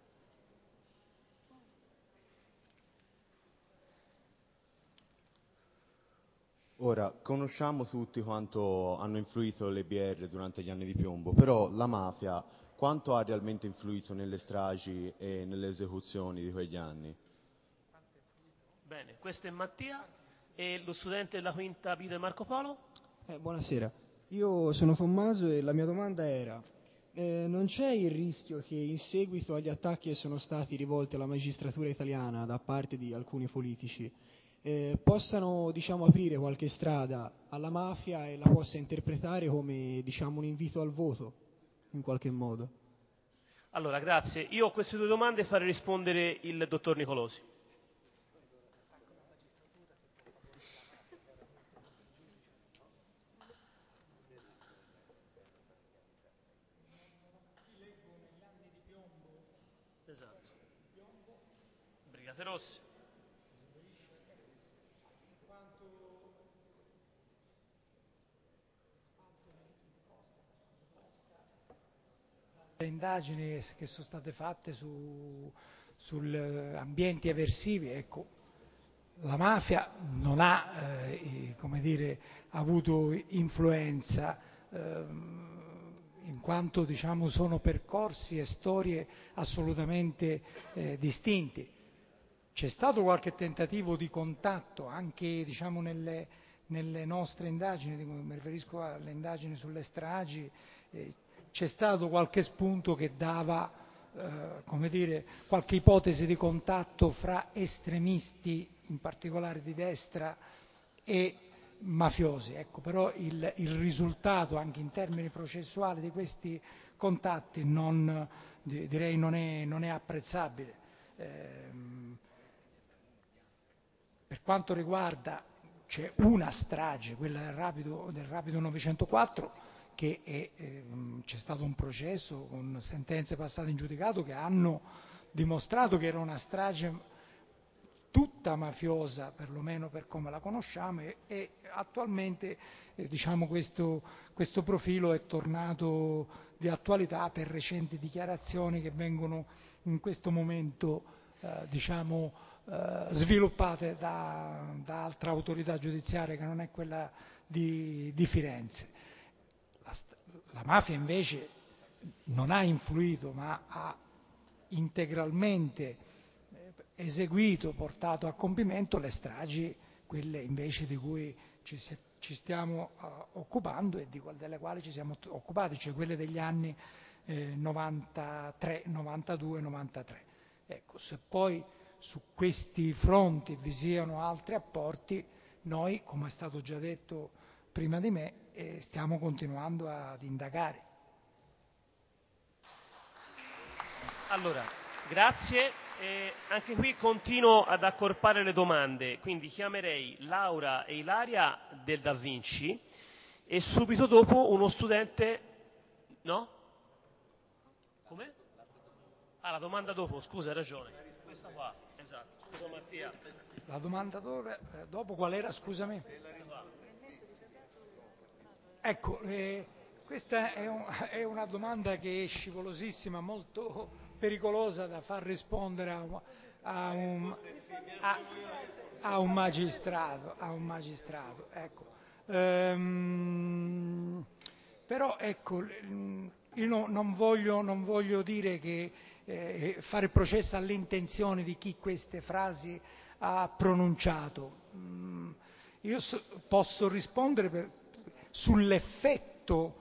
Ora, conosciamo tutti quanto hanno influito le BR durante gli anni di piombo, però la mafia quanto ha realmente influito nelle stragi e nelle esecuzioni di quegli anni? Bene, questo è Mattia e lo studente della quinta B del Marco Polo. Buonasera, io sono Tommaso e la mia domanda era, non c'è il rischio che in seguito agli attacchi che sono stati rivolti alla magistratura italiana da parte di alcuni politici possano aprire qualche strada alla mafia e la possa interpretare come un invito al voto in qualche modo? Allora, grazie. Io a queste due domande farei rispondere il dottor Nicolosi. Esatto. Brigate Rosse. Le indagini che sono state fatte sugli ambienti eversivi, ecco, la mafia non ha avuto influenza in quanto sono percorsi e storie assolutamente distinti. C'è stato qualche tentativo di contatto anche nelle nostre indagini, mi riferisco alle indagini sulle stragi, c'è stato qualche spunto che dava qualche ipotesi di contatto fra estremisti, in particolare di destra, e mafiosi. Ecco, però il risultato anche in termini processuali di questi contatti direi non è apprezzabile. Per quanto riguarda, c'è una strage, quella del Rapido 904, che c'è stato un processo con sentenze passate in giudicato che hanno dimostrato che era una strage tutta mafiosa, perlomeno per come la conosciamo, e attualmente questo profilo è tornato di attualità per recenti dichiarazioni che vengono in questo momento sviluppate da altra autorità giudiziaria che non è quella di Firenze. La mafia invece non ha influito, ma ha integralmente eseguito, portato a compimento le stragi, quelle invece di cui ci stiamo occupando e delle quali ci siamo occupati, cioè quelle degli anni 93, 92, 93. Ecco, se poi su questi fronti vi siano altri apporti, noi, come è stato già detto prima di me, stiamo continuando ad indagare. Allora, grazie. Anche qui continuo ad accorpare le domande, quindi chiamerei Laura e Ilaria del Da Vinci e subito dopo uno studente... No? Come? Ah, la domanda dopo, scusa, hai ragione. Questa qua, esatto. Scusa Mattia. La domanda dopo qual era, scusami? Ecco, questa è una domanda che è scivolosissima, molto pericolosa da far rispondere a un magistrato. Ecco. Però ecco, io non voglio dire che fare il processo alle intenzioni di chi queste frasi ha pronunciato. Io posso rispondere sull'effetto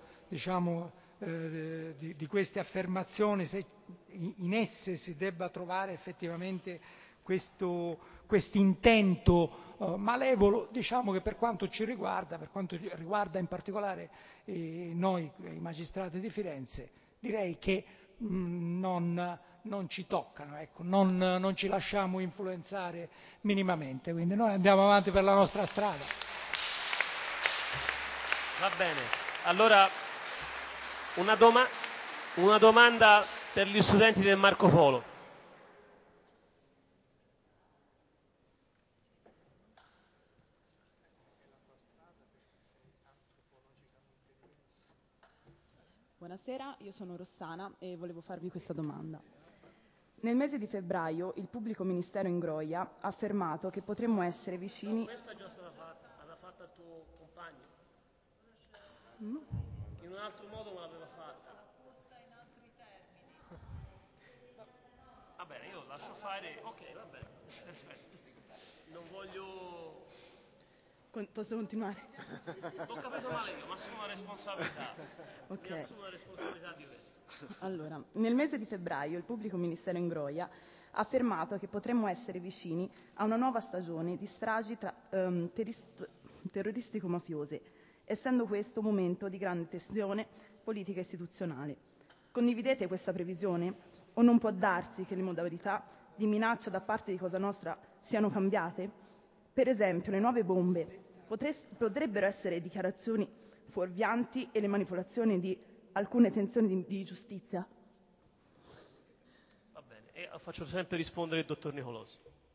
di queste affermazioni, se in esse si debba trovare effettivamente questo intento malevolo. Diciamo che per quanto ci riguarda, per quanto riguarda in particolare noi, i magistrati di Firenze, direi che non ci toccano, ecco, non ci lasciamo influenzare minimamente, quindi noi andiamo avanti per la nostra strada. Va bene, allora una domanda per gli studenti del Marco Polo. Buonasera, io sono Rossana e volevo farvi questa domanda. Nel mese di febbraio il pubblico ministero in Groia ha affermato che potremmo essere vicini... No, questa è già stata fatta, l'aveva fatta il tuo compagno. In un altro modo non l'aveva fatta. In altri termini. Va bene, io lascio fare. Ok, va bene, perfetto. Non voglio... Posso continuare? L'ho capito male io, ma assumo la responsabilità. Ok. Mi assumo la responsabilità di questo. Allora, nel mese di febbraio il pubblico ministero in Groia ha affermato che potremmo essere vicini a una nuova stagione di stragi terroristico-mafiose, essendo questo un momento di grande tensione politica e istituzionale. Condividete questa previsione o non può darsi che le modalità di minaccia da parte di Cosa Nostra siano cambiate? Per esempio, le nuove bombe potrebbero essere dichiarazioni fuorvianti e le manipolazioni di alcune tensioni di giustizia? Va bene, e faccio sempre rispondere il dottor Nicolosi.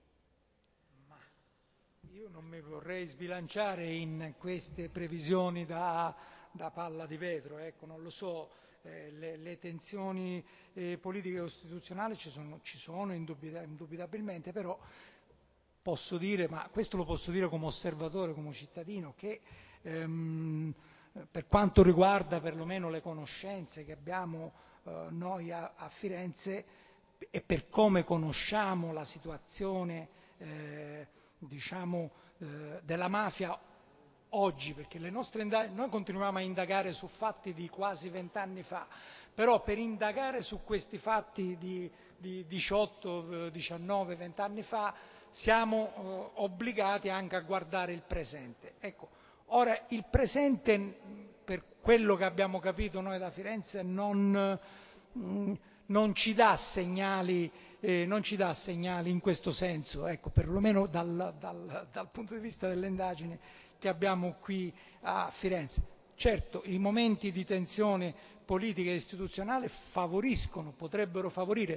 Io non mi vorrei sbilanciare in queste previsioni da palla di vetro, ecco, non lo so, le tensioni politiche e costituzionali ci sono indubitabilmente, però posso dire, ma questo lo posso dire come osservatore, come cittadino, che per quanto riguarda perlomeno le conoscenze che abbiamo noi a Firenze e per come conosciamo la situazione della mafia oggi, perché le nostre indagini, noi continuiamo a indagare su fatti di quasi 20 anni fa, però per indagare su questi fatti di 18, 19, 20 anni fa siamo obbligati anche a guardare il presente. Ecco, ora il presente, per quello che abbiamo capito noi da Firenze, non ci dà segnali in questo senso, ecco, perlomeno dal punto di vista delle indagini che abbiamo qui a Firenze. Certo, i momenti di tensione politica e istituzionale potrebbero favorire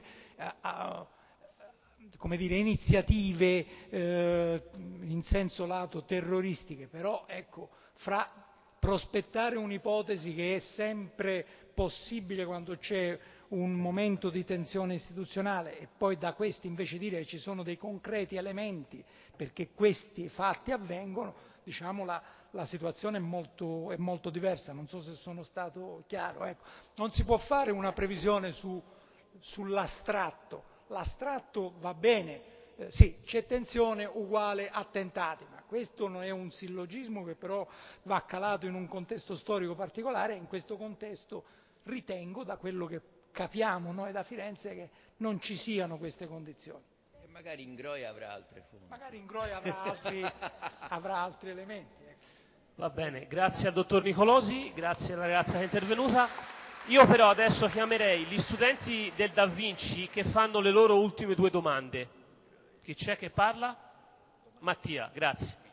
come dire, iniziative in senso lato terroristiche, però ecco, prospettare un'ipotesi che è sempre possibile quando c'è un momento di tensione istituzionale e poi da questi invece dire che ci sono dei concreti elementi perché questi fatti avvengono, diciamo la situazione è molto diversa, non so se sono stato chiaro. Ecco. Non si può fare una previsione sull'astratto, l'astratto va bene, sì, c'è tensione uguale attentati, ma questo non è un sillogismo che però va calato in un contesto storico particolare e in questo contesto ritengo, da quello che capiamo noi da Firenze, che non ci siano queste condizioni. E magari in Groia avrà altre fonti. Magari in Groia avrà altri elementi. Ecco. Va bene, grazie al dottor Nicolosi, grazie alla ragazza che è intervenuta. Io però adesso chiamerei gli studenti del Da Vinci che fanno le loro ultime 2 domande. Chi c'è che parla? Mattia, grazie.